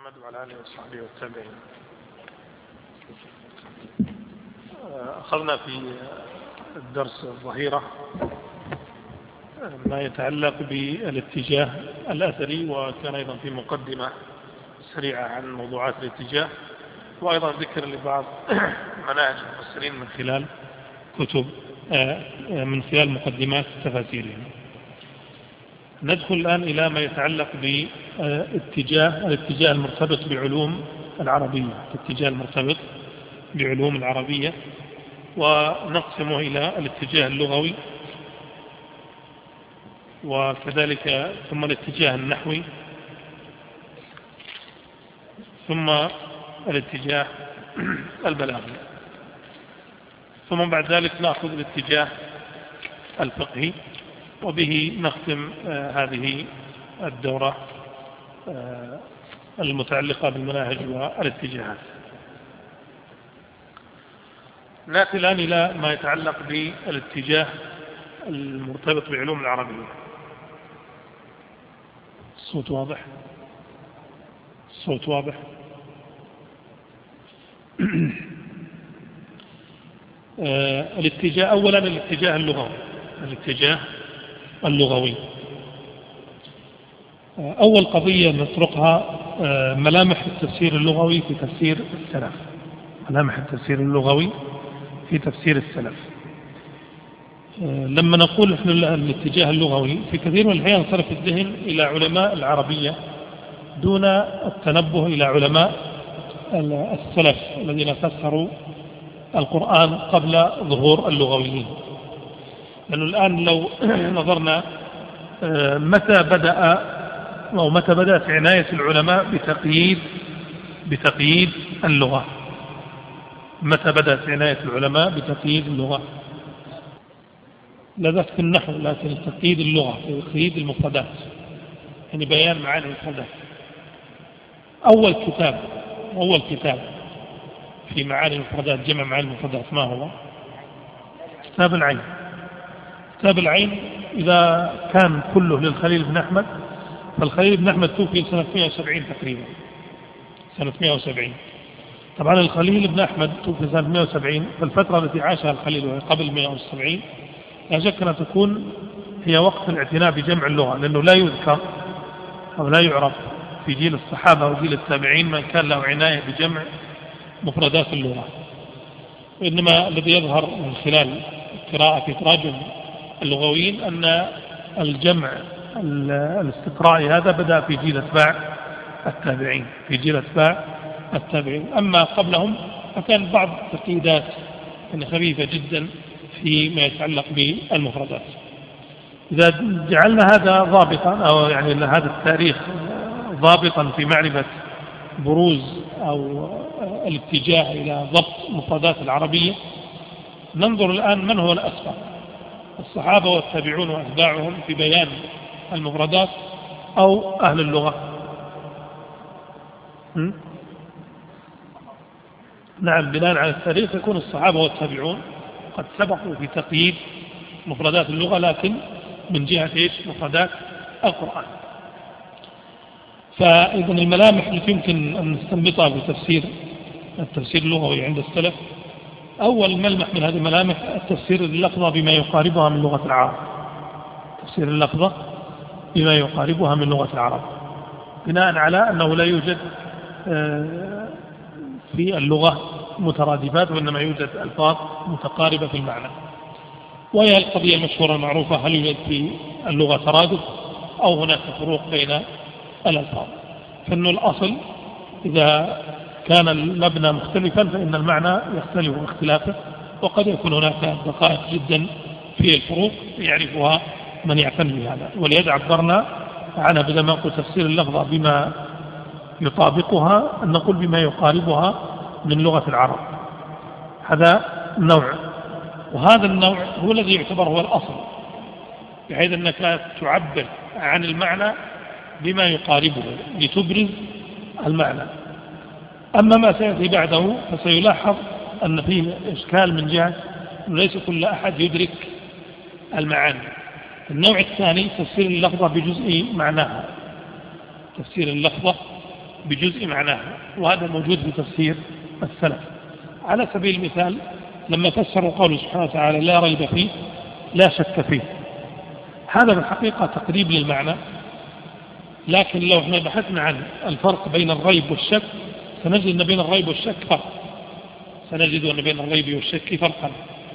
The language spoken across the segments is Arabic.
محمد وعلى آله وصحبه والتابعين. أخذنا في الدرس الظهيرة ما يتعلق بالاتجاه الأثري، وكان أيضا في مقدمة سريعة عن موضوعات الاتجاه، وأيضا ذكر لبعض مناهج المفسرين من خلال كتب من خلال مقدمات تفاسيرهم. ندخل الآن إلى ما يتعلق الاتجاه المرتبط بعلوم العربية، الاتجاه المرتبط بعلوم العربية، ونقسمه إلى الاتجاه اللغوي، وكذلك ثم الاتجاه النحوي، ثم الاتجاه البلاغي، ثم بعد ذلك نأخذ الاتجاه الفقهي، وبه نختم هذه الدورة المتعلقة بالمناهج والاتجاهات. نأتي الآن إلى ما يتعلق بالاتجاه المرتبط بعلوم العربية. الصوت واضح؟ الصوت واضح؟ أولا الاتجاه اللغوي. أول قضية نطرقها ملامح التفسير اللغوي في تفسير السلف. ملامح التفسير اللغوي في تفسير السلف. لما نقول إحنا الاتجاه اللغوي، في كثير من الأحيان صرف الذهن إلى علماء العربية دون التنبه إلى علماء السلف الذين فسروا القرآن قبل ظهور اللغويين. لأنه الآن لو نظرنا متى بدأت عناية العلماء بتقييد اللغة. متى بدأت عناية العلماء بتقييد اللغة؟ لا ذات في النحو، لكن تقييد اللغة، تقييد المفردات، يعني بيان معاني المفردات. أول كتاب في معاني المفردات، جمع معاني المفردات، ما هو؟ كتاب العين. كتاب العين إذا كان كله للخليل بن أحمد، فالخليل بن أحمد توفي سنة 170 تقريبا، سنة 170. طبعا الخليل بن أحمد توفي سنة 170، فالفترة التي عاشها الخليل وهي قبل 170 لا شك أن تكون هي وقت الاعتناء بجمع اللغة، لأنه لا يذكر أو لا يعرف في جيل الصحابة وجيل التابعين من كان له عناية بجمع مفردات اللغة. وإنما الذي يظهر من خلال القراءة في تراجم اللغويين أن الجمع الاستقرائي هذا بدأ في جيل أتباع التابعين. أما قبلهم فكان بعض التقييدات خفيفة جدا فيما يتعلق بالمفردات. إذا جعلنا هذا ضابطا، أو يعني هذا التاريخ ضابطا في معرفة بروز أو الاتجاه إلى ضبط مفردات العربية، ننظر الآن من هو الأسبق، الصحابة والتابعون وأتباعهم في بيان المفردات أو أهل اللغة؟ نعم، بناء على التاريخ يكون الصحابة والتابعون قد سبقوا في تقييد مفردات اللغة، لكن من جهة مفردات القرآن. فإذا الملامح التي يمكن أن نستنبطها في التفسير اللغوي عند السلف، أول ملمح من هذه الملامح التفسير اللفظة بما يقاربها من لغة العرب. تفسير اللفظة بما يقاربها من لغة العرب، بناء على أنه لا يوجد في اللغة مترادفات، وإنما يوجد ألفاظ متقاربة في المعنى. وهي القضية المشهورة المعروفة: هل يوجد في اللغة ترادف أو هناك فروق بين الألفاظ؟ فإنه الأصل إذا كان المبنى مختلفا فإن المعنى يختلف باختلافه، وقد يكون هناك دقائق جدا في الفروق يعرفها من يعتني بهذا. ولهذا عبرنا عنها بدل ما نقول تفسير اللفظة بما يطابقها، أن نقول بما يقاربها من لغة العرب. هذا نوع، وهذا النوع هو الذي يعتبر هو الأصل، بحيث أنك تعبر عن المعنى بما يقاربه لتبرز المعنى. أما ما سيأتي بعده فسيلاحظ أن فيه إشكال من جهة أنه ليس كل أحد يدرك المعاني. النوع الثاني تفسير اللفظة بجزء معناها، تفسير اللفظة بجزء معناها، وهذا موجود في تفسير السلف. على سبيل المثال لما فسروا قوله سبحانه وتعالى لا ريب فيه لا شك فيه، هذا بالحقيقة تقريب للمعنى، لكن لو احنا بحثنا عن الفرق بين الريب والشك سنجد أن بين الريب والشك فرق، سنجد أن بين الريب والشك فرقا.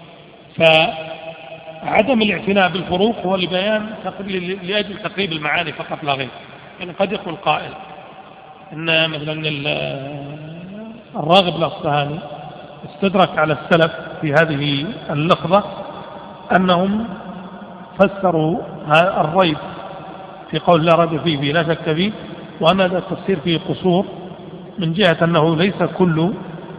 فعدم الاعتناء بالفروق هو لبيان لأجل تقريب المعاني فقط لا غير. يعني قد يقول قائل أن مثلا الراغب الأصفهاني استدرك على السلف في هذه اللحظة أنهم فسروا الريب في قول لا ريب فيه لا شك فيه، وأن هذا التفسير فيه قصور من جهة أنه ليس كل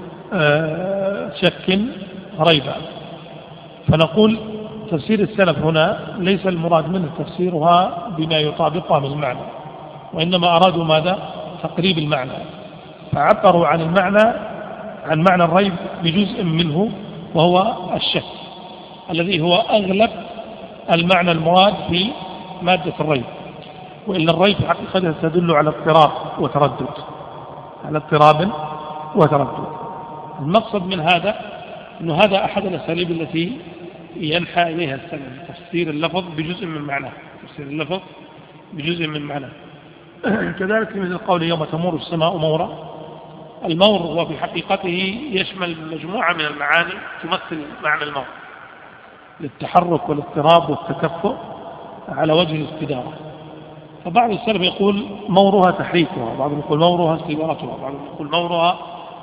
شك ريبا. فنقول تفسير السلف هنا ليس المراد منه تفسيرها بما يطابقها من المعنى، وإنما أرادوا ماذا؟ تقريب المعنى، فعبروا عن المعنى عن معنى الريب بجزء منه وهو الشك الذي هو أغلب المعنى المراد في مادة الريب، وإن الريب حقيقة تدل على اضطراب وتردد، على اضطراب وتردد. المقصد من هذا أنه هذا أحد الأساليب التي ينحى إليها السلف، تفسير اللفظ بجزء من معناه، تفسير اللفظ بجزء من معناه. كذلك مثل قول يوم تمور السماء مورا، المور هو في حقيقته يشمل مجموعة من المعاني تمثل معنى المور، للتحرك والاضطراب والتكفؤ على وجه الاستدارة. فبعض السلف يقول مورها تحريكها، بعضهم يقول مورها استدارتها، بعضهم يقول مورها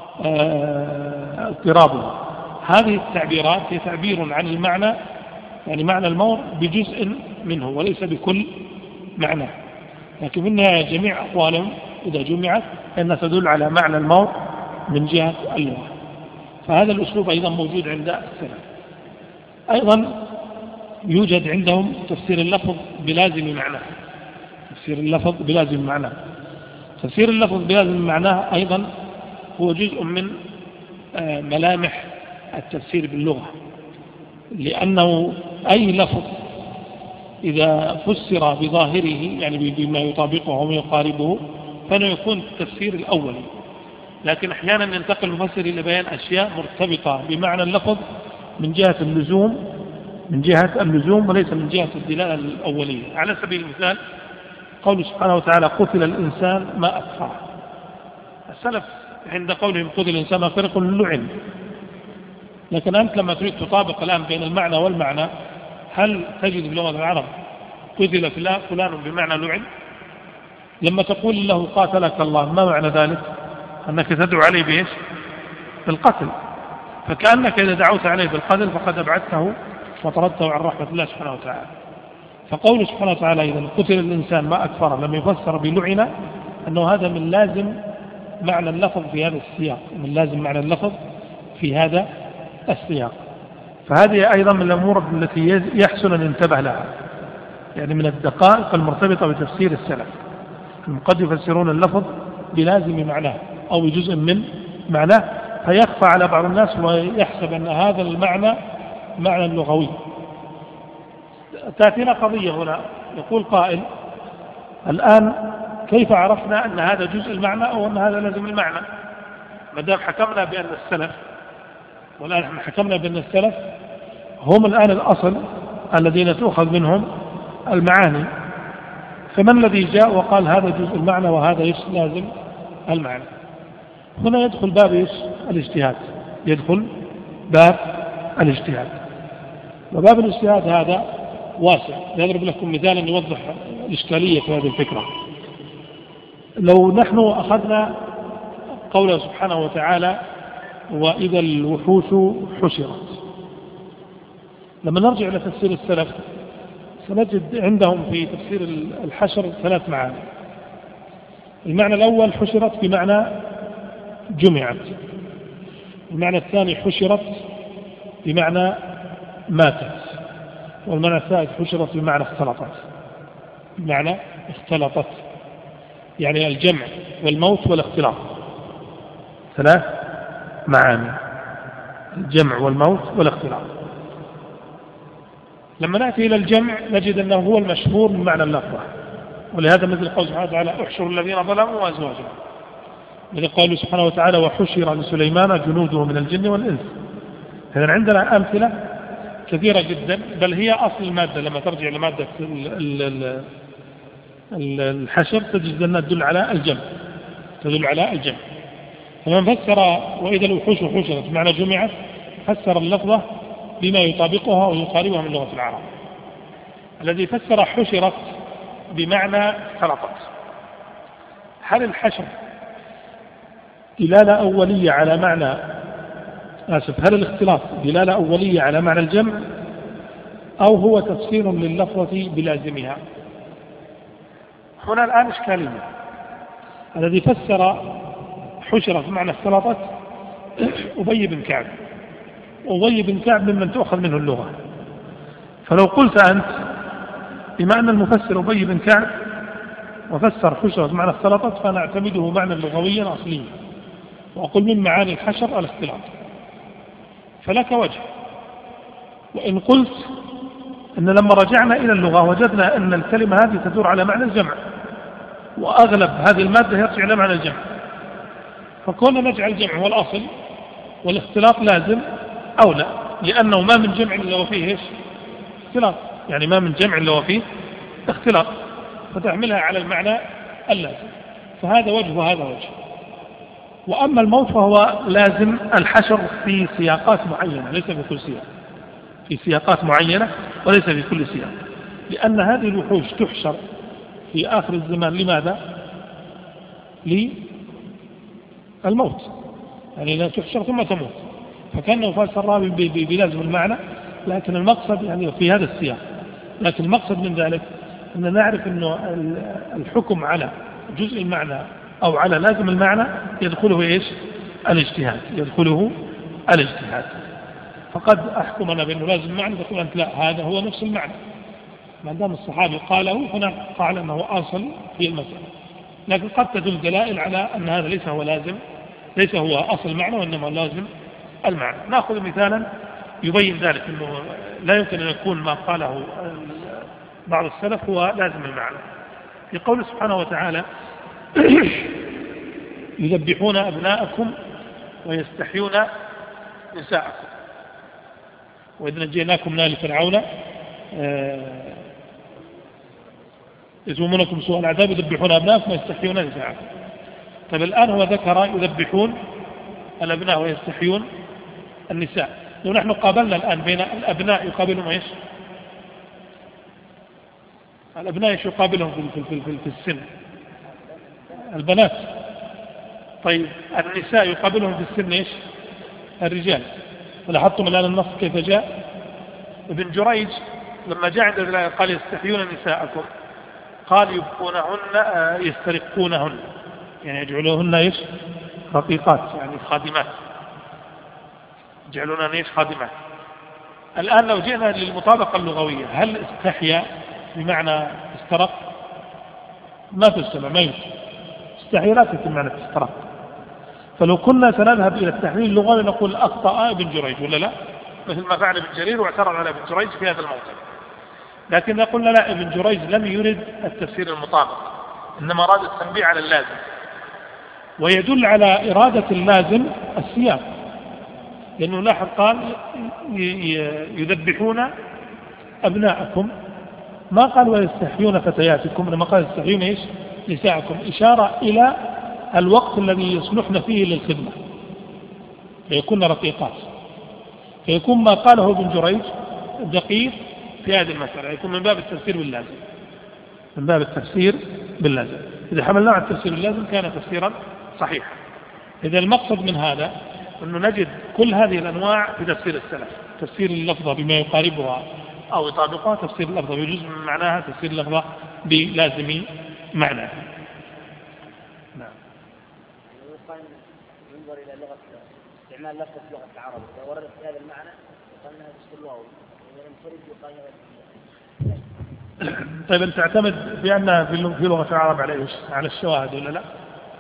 اضطرابها. هذه التعبيرات هي تعبير عن المعنى، يعني معنى المور بجزء منه وليس بكل معنى، لكن منها جميع أقوالهم إذا جمعت أنها تدل على معنى المور من جهة اللغة. فهذا الأسلوب أيضا موجود عند السلف. أيضا يوجد عندهم تفسير اللفظ بلازم معناه، تفسير اللفظ بلازم معناه. تفسير اللفظ بلازم معناه أيضا هو جزء من ملامح التفسير باللغة، لأنه أي لفظ إذا فسر بظاهره يعني بما يطابقه وما يقاربه فإنه يكون التفسير الأولي، لكن أحيانا ينتقل المفسر إلى بيان أشياء مرتبطة بمعنى اللفظ من جهة اللزوم وليس من جهة الدلالة الأولية. على سبيل المثال قوله سبحانه وتعالى قتل الإنسان ما أكفره، السلف عند قولهم قتل الإنسان ما أكفره يقول لعن، لكن أنت لما تريد تطابق الآن بين المعنى والمعنى هل تجد في لغة العرب قتل فلان بمعنى لعن؟ لما تقول له قاتلك الله ما معنى ذلك؟ أنك تدعو عليه بإيش؟ بالقتل، فكأنك إذا دعوت عليه بالقتل فقد أبعدته وطردته عن رحمة الله سبحانه وتعالى. فقوله سبحانه وتعالى إذا قتل الإنسان ما أكفره لم يفسر بلعنة، أنه هذا من لازم معنى اللفظ في هذا السياق، من لازم معنى اللفظ في هذا السياق. فهذه أيضا من الأمور التي يحسن أن ينتبه لها، يعني من الدقائق المرتبطة بتفسير السلف، قد يفسرون اللفظ بلازم معناه أو بجزء من معناه فيخفى على بعض الناس ويحسب أن هذا المعنى معنى لغوي. تأتينا قضية هنا، يقول قائل الآن كيف عرفنا أن هذا جزء المعنى أو أن هذا لازم المعنى؟ ما دام حكمنا بأن السلف، والآن احنا حكمنا بأن السلف هم الآن الأصل الذين تؤخذ منهم المعاني، فمن الذي جاء وقال هذا جزء المعنى وهذا لازم المعنى؟ هنا يدخل باب الاجتهاد، يدخل باب الاجتهاد، وباب الاجتهاد هذا واسع. نضرب لكم مثالا يوضح الإشكالية في هذه الفكرة. لو نحن أخذنا قوله سبحانه وتعالى وإذا الوحوش حشرت، لما نرجع إلى تفسير السلف سنجد عندهم في تفسير الحشر 3 معاني. المعنى الأول حشرت بمعنى جمعت، المعنى الثاني حشرت بمعنى ماتت، والمعنى الثالث حشرت بمعنى اختلطت، بمعنى اختلطت، يعني الجمع والموت والاختلاط، 3 معاني، الجمع والموت والاختلاط. لما نأتي إلى الجمع نجد أنه هو المشهور من معنى اللفظة، ولهذا مثل قول سبحانه وتعالى احشروا الذين ظلموا وأزواجهم، من قوله سبحانه وتعالى وحشر لسليمان جنوده من الجن والإنس. إذن عندنا أمثلة كثيرة جدا، بل هي أصل المادة. لما ترجع لمادة الحشر تجد أنها تدل على الجمع، تدل على الجمع. فمن فسر وإذا الوحوش حشرت بمعنى جمعت فسر اللفظة بما يطابقها ويقاربها من لغة العرب. الذي فسر حشرت بمعنى اختلطت، هل الحشر دلالة أولية على معنى هل الاختلاط دلالة أولية على معنى الجمع أو هو تفسير لللفظة بلازمها؟ هنا الآن إشكالية. الذي فسر حشرت بمعنى اختلطت أبي بن كعب، أبي بن كعب ممن تؤخذ منه اللغة. فلو قلت أنت بما أن المفسر أبي بن كعب وفسر حشرت بمعنى اختلطت فأنا أعتمده معنى لغويا أصليا وأقول من معاني الحشر الاختلاط، فلك وجه. وإن قلت أن لما رجعنا إلى اللغة وجدنا أن الكلمة هذه تدور على معنى الجمع وأغلب هذه المادة يرجع إلى معنى الجمع، فكنا نجعل الجمع هو الأصل والاختلاط لازم أو لا، لأنه ما من جمع إلا وفيه إيش؟ اختلاط، يعني ما من جمع إلا وفيه اختلاط، فتحملها على المعنى اللازم. فهذا وجه وهذا وجه. وأما الموت فهو لازم الحشر في سياقات معينة ليس في كل سياق، في سياقات معينة وليس في كل سياق، لأن هذه الوحوش تحشر في آخر الزمان. لماذا؟ للموت، يعني لا تحشر ثم تموت، فكأنه فسر بلازم المعنى، لكن المقصد يعني في هذا السياق. لكن المقصد من ذلك أن نعرف أنه الحكم على جزء المعنى أو على لازم المعنى يدخله إيش؟ الاجتهاد، يدخله الاجتهاد. فقد أحكم أنا بأنه لازم المعنى تقول أنت لا هذا هو نفس المعنى، ما دام الصحابي قاله هنا قال أنه أصل في المسألة. لكن قد تدل دلائل على أن هذا ليس هو لازم، ليس هو أصل المعنى وإنما لازم المعنى. نأخذ مثالا يبين ذلك أنه لا يمكن أن يكون ما قاله بعض السلف هو لازم المعنى. في قول سبحانه وتعالى يذبحون أبناءكم ويستحيون نساءكم وإذ نجيناكم من آل فرعون يسومونكم سوء العذاب يذبحون أبناءكم ويستحيون نساءكم. طيب الآن هو ذكر يذبحون الأبناء ويستحيون النساء. لو نحن قابلنا الآن بين الأبناء يقابلهم إيش؟ الأبناء إيش يقابلهم في السن؟ البنات. طيب النساء يقابلهم في السن إيش؟ الرجال. ولاحظتم الآن النص كيف جاء؟ ابن جريج لما جاء عند الله قال يستحيون نساءكم قال يبقونهن يسترقونهن، يعني يجعلوهن إيش؟ رقيقات، يعني خادمات، يجعلونهن إيش؟ خادمات. الآن لو جئنا للمطابقة اللغوية هل استحيا بمعنى استرق؟ ما تسمى، ما يمكن. استحيا لا تتم معنى استرق. فلو كنا سنذهب إلى التحليل اللغوي نقول أخطأ ابن جريج ولا لا، مثل ما فعل ابن جرير واعترض على ابن جريج في هذا الموضع. لكن قلنا لا، ابن جريج لم يرد التفسير المطابق، إنما أراد التنبيه على اللازم. ويدل على إرادة اللازم السياق، لأنه لاحظ قال يذبحون أبناءكم، ما قال ويستحيون فتياتكم، إنما قال يستحيون إيش؟ نساءكم، إشارة إلى الوقت الذي يصلحن فيه للخدمة فيكون رقيقات. فيكون ما قاله ابن جريج دقيق في هذه المسألة، يكون من باب التفسير باللازم، من باب التفسير باللازم. إذا حملنا على التفسير باللازم كان تفسيرا صحيحا. إذا المقصد من هذا أنه نجد كل هذه الأنواع في تفسير السلف، تفسير اللفظة بما يقاربها أو يطابقها، تفسير اللفظة بجزء من معناها، تفسير اللفظة بلازم معناها. نعم. ينظر إلى لغة استعمال لفظة لغة العرب، إذا وردت هذا المعنى قال أنها تشكل واو، إذا لم ترد يقال طيب أنت تعتمد بأنها في لغة العرب على إيش؟ على الشواهد ولا لا؟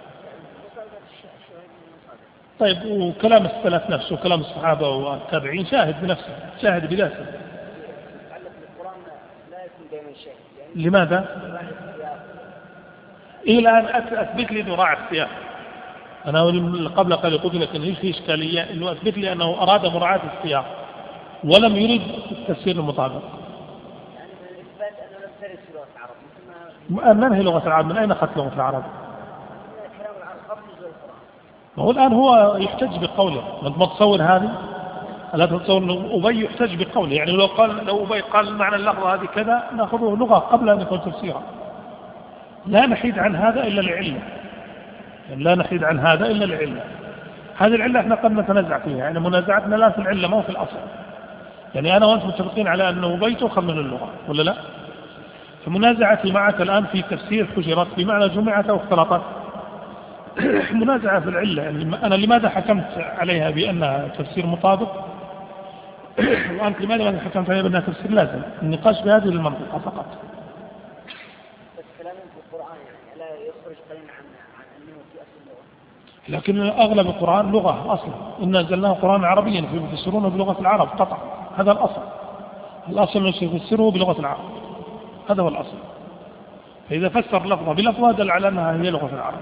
طيب وكلام السلف نفسه وكلام الصحابة والتابعين شاهد بنفسه، شاهد بذاته. القرآن لا يكون دائما شاهد. لماذا؟ إلى الآن أثبت لي أنه راعي السياق. أنا قبل قليل قلت لك إن في إشكالية إنه أثبت لي أنه أراد مراعاة السياق ولم يرد التفسير المطابق. يعني من الإثبات أنه لم ترد في لغة العرب. من هي لغة العرب؟ من أين أخذت لغة العرب؟ كلام العرب قبل نزول القرآن. ما هو الآن هو يحتج بقوله، ما تصور هذه؟ لا تتصور أن أبي يحتج بقوله، يعني لو أبي قال معنى اللفظة هذه كذا نأخذه لغة قبل أن يكون تفسيرا. لا نحيد عن هذا إلا لعلة، لا نحيد عن هذا إلا لعلة. هذه العلة احنا قد نتنازع فيها، يعني منازعتنا لا في العلة ما في الأصل. يعني أنا وأنت متفقين على أنه أبي تؤخذ من اللغة ولا لا؟ فمنازعتي معك الآن في تفسير حجرت بمعنى جمعت أو اختلطت. منازعة في العلة، يعني أنا لماذا حكمت عليها بأنها تفسير مطابق وأنت لماذا حكمت عليها بأنها تفسير لازم؟ النقاش بهذه المنطقة فقط. بس كلام في القرآن يعني لا يخرج قليلا عن أنه في أصل اللغة. لكن أغلب القرآن لغة أصلا، إن أنزلناه قرآن عربيا فيفسرونه بلغة العرب قطعا، هذا الأصل. الأصل أنه يفسره بلغة العرب، هذا هو الأصل. فإذا فسر لفظة بلفظة دل على أنها هي لغة العرب،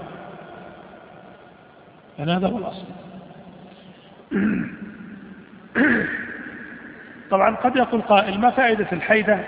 يعني هذا هو الأصل. طبعا قد يقول قائل ما فائدة الحيدة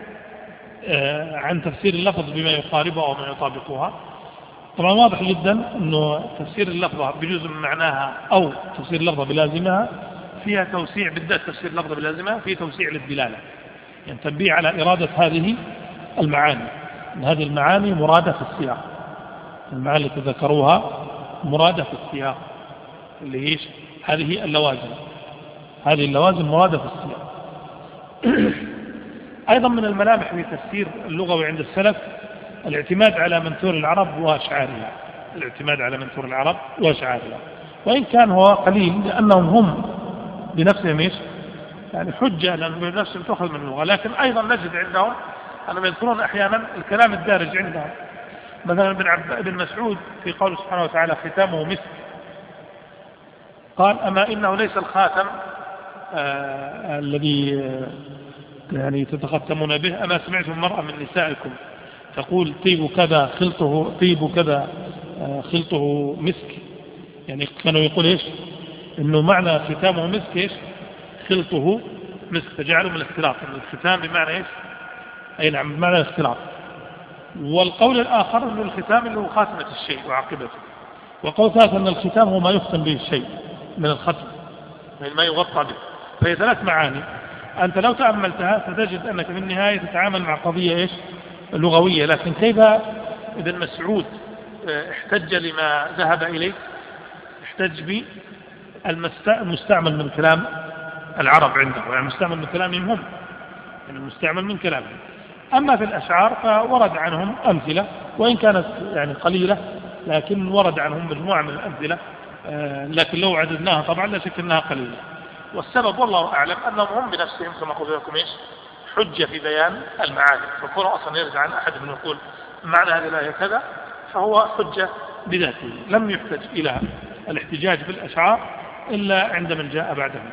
عن تفسير اللفظ بما يقاربها وما يطابقها؟ طبعا واضح جدا أنه تفسير اللفظة بجزء من معناها أو تفسير اللفظة بلازمها فيها توسيع، بالذات تفسير اللفظة بلازمها فيه توسيع للدلالة، يعني تنبيه على إرادة هذه المعاني، أن هذه المعاني مرادة في السياق. المعاني التي ذكروها مرادة في السياق، اللي هي هذه اللوازم، هذه اللوازم مرادة في السياق. أيضا من الملامح في تفسير اللغوي عند السلف الاعتماد على منثور العرب وأشعارها، الاعتماد على منثور العرب وأشعارها، وإن كان هو قليل لأنهم هم بنفسهم يعني حجة لأنهم بنفسهم تأخذ من اللغة، لكن أيضا نجد عندهم أنهم يذكرون أحيانا الكلام الدارج عندهم. مثلا ابن مسعود في قوله سبحانه وتعالى ختامه مسك قال أما إنه ليس الخاتم الذي يعني تتختمون به، أما سمعتم مرأة من نسائكم تقول طيب كذا خلطه، طيب كذا خلطه مسك، يعني كانوا يقول إيش إنه معنى ختامه مسك إيش خلطه مسك، فجعلوا من الاختلاط، من الختام بمعنى إيش أي نعم بمعنى الاختلاط. والقول الآخر أنه الختام اللي هو خاتمة الشيء وعاقبته، وقول ثالث أن الختام هو ما يختم به الشيء من الختم، من ما يغطى به. فهي ثلاث معاني، أنت لو تأملتها ستجد أنك في النهاية تتعامل مع قضية إيش لغوية. لكن كيف ابن مسعود احتج لما ذهب إليه؟ احتج بالمستعمل من كلام العرب عنده، يعني المستعمل من كلامهم هم، يعني المستعمل من كلامهم. أما في الأشعار فورد عنهم أمثلة وإن كانت يعني قليلة، لكن ورد عنهم مجموعة من الأمثلة، لكن لو عددناها طبعا لا شك أنها قليلة. والسبب والله أعلم أنهم هم بنفسهم كما قلت لكم إيش حجة في بيان المعاني، فكون أصلا يرجع عن أحد من يقول معنى هذه الآية كذا فهو حجة بذاته، لم يحتج إلى الاحتجاج بالأشعار إلا عند من جاء بعدهم.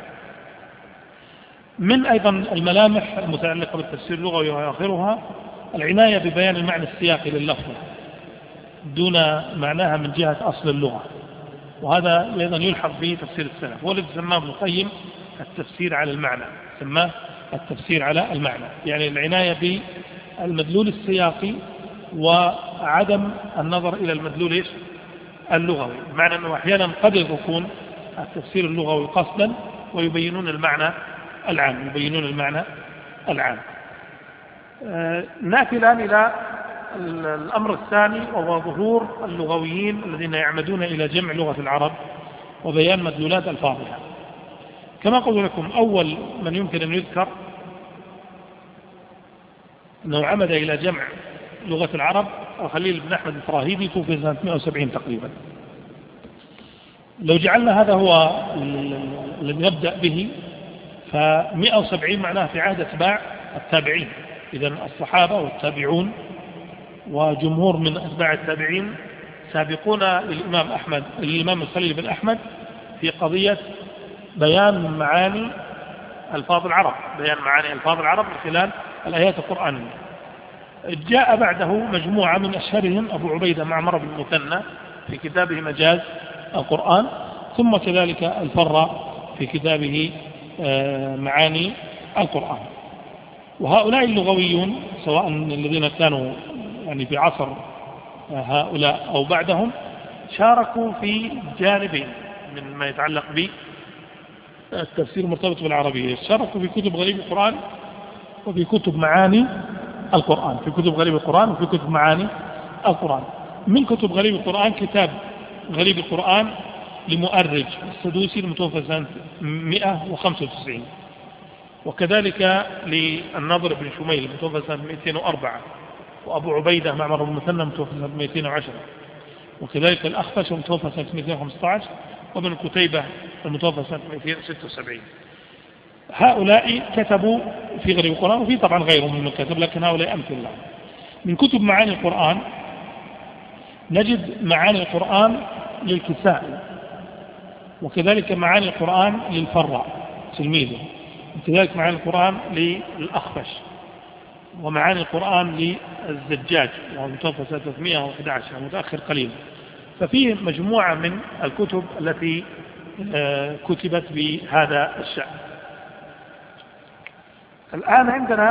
من أيضا الملامح المتعلقة بالتفسير اللغوي وآخرها العناية ببيان المعنى السياقي لللفظة دون معناها من جهة أصل اللغة، وهذا أيضا يلحق به تفسير السلف، والذي سماه ابن القيم التفسير على المعنى، سماه التفسير على المعنى، يعني العناية بالمدلول السياقي وعدم النظر إلى المدلول اللغوي، بمعنى أنه أحيانا قد يكون التفسير اللغوي قصدا ويبينون المعنى العام، يبينون المعنى العام. نأتي الآن إلى الأمر الثاني، وهو ظهور اللغويين الذين يعمدون إلى جمع لغة العرب وبيان مدلولات ألفاظها. كما قلت لكم أول من يمكن أن يذكر أنه عمد إلى جمع لغة العرب الخليل بن أحمد الفراهيدي، توفي سنة 170 تقريبا. لو جعلنا هذا هو الذي نبدأ به ف170 معناه في عهد أتباع التابعين، إذن الصحابة والتابعون وجمهور من أتباع التابعين سابقون للإمام أحمد، للإمام الخليل بن أحمد في قضية بيان معاني ألفاظ العرب، بيان معاني ألفاظ العرب من خلال الآيات القرآنية. جاء بعده مجموعة من أشهرهم أبو عبيدة معمر بن المثنى في كتابه مجاز القرآن، ثم كذلك الفرة في كتابه معاني القرآن. وهؤلاء اللغويون سواء الذين كانوا يعني في عصر هؤلاء أو بعدهم شاركوا في جانبين من ما يتعلق بالتفسير المرتبط بالعربية. شاركوا في كتب غريب القرآن وفي كتب معاني القرآن، في كتب غريب القرآن وفي كتب معاني القرآن. من كتب غريب القرآن كتاب غريب القرآن لمؤرج السدوسي المتوفى سنة 195، وكذلك للنضر بن شميل المتوفى سنة 204، وأبو عبيدة معمر بن مثنى المتوفى سنة 210، وكذلك الأخفش المتوفى سنة 215، وابن قتيبة المتوفى سنة 276. هؤلاء كتبوا في غريب القرآن، وفي طبعا غيرهم من كتب، لكن هؤلاء أمثلة. من كتب معاني القرآن نجد معاني القرآن للكسائي، وكذلك معاني القرآن للفراء تلميذه، وكذلك معاني القرآن للأخفش، ومعاني القرآن للزجاج وهو متوفى سنة 311 متأخر قليلا. ففيه مجموعة من الكتب التي كتبت بهذا الشأن. الآن عندنا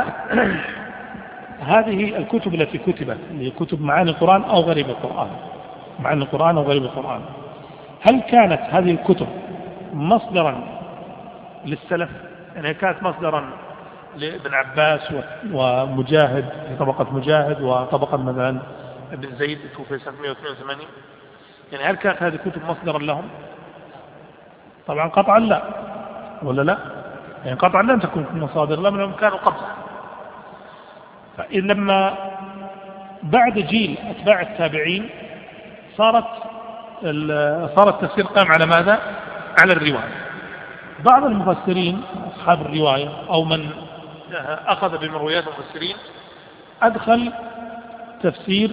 هذه الكتب التي كتبت هي كتب معاني القرآن أو غريب القرآن، معاني القرآن أو غريب القرآن. هل كانت هذه الكتب مصدرا للسلف؟ يعني كانت مصدرا لابن عباس ومجاهد في طبقة مجاهد وطبقة مثلا ابن زيد توفي سنة 182، يعني هل كانت هذه الكتب مصدرا لهم؟ طبعا قطعا لا، ولا لا؟ يعني قطعا لن تكون مصادر لهم كانوا قبلها. فإن لما بعد جيل أتباع التابعين صار التفسير قائم على ماذا؟ على الرواية. بعض المفسرين أصحاب الرواية أو من أخذ بمرويات المفسرين أدخل تفسير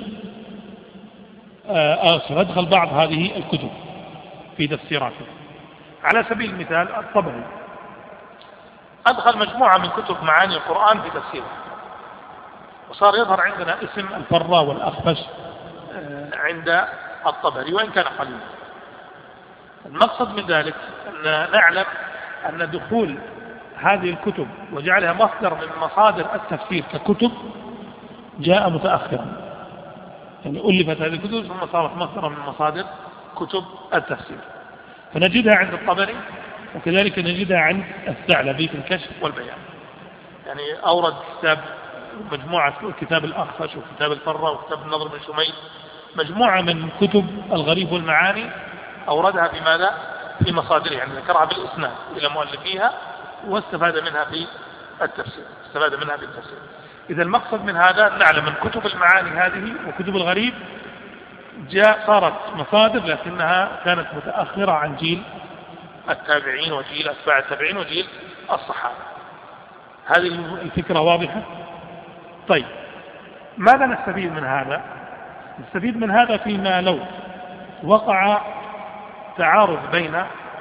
أدخل بعض هذه الكتب في تفسيراته. على سبيل المثال الطبري أدخل مجموعة من كتب معاني القرآن في تفسيره، وصار يظهر عندنا اسم الفرة والأخفش عند الطبري وإن كان قليلا. المقصد من ذلك أن نعلم أن دخول هذه الكتب وجعلها مصدر من مصادر التفسير ككتب جاء متأخرا، يعني ألفت هذه الكتب ثم صارت مصدرا من مصادر كتب التفسير. فنجدها عند الطبري وكذلك نجدها عند الثعلبي في الكشف والبيان. يعني أورد كتاب مجموعة كتاب الأخفش وكتاب الفرة وكتاب النضر بن شميل، مجموعة من كتب الغريب والمعاني أوردها في ماذا؟ في مصادرها، يعني ذكرها بالإسناد إلى مؤلفيها واستفاد منها في التفسير، إذا المقصد من هذا نعلم من كتب المعاني هذه وكتب الغريب صارت مصادر، لكنها كانت متأخرة عن جيل التابعين وجيل أتباع التابعين وجيل الصحابة. هذه الفكرة واضحة؟ طيب، ماذا نستفيد من هذا؟ نستفيد من هذا فيما لو وقع تعارض بين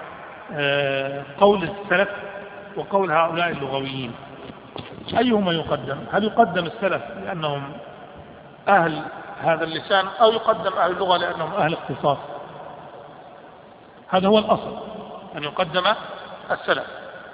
قول السلف وقول هؤلاء اللغويين، أيهما يقدم؟ هل يقدم السلف لأنهم أهل هذا اللسان أو يقدم أهل اللغة لأنهم أهل اختصاص؟ هذا هو الأصل، أن يقدم السلف.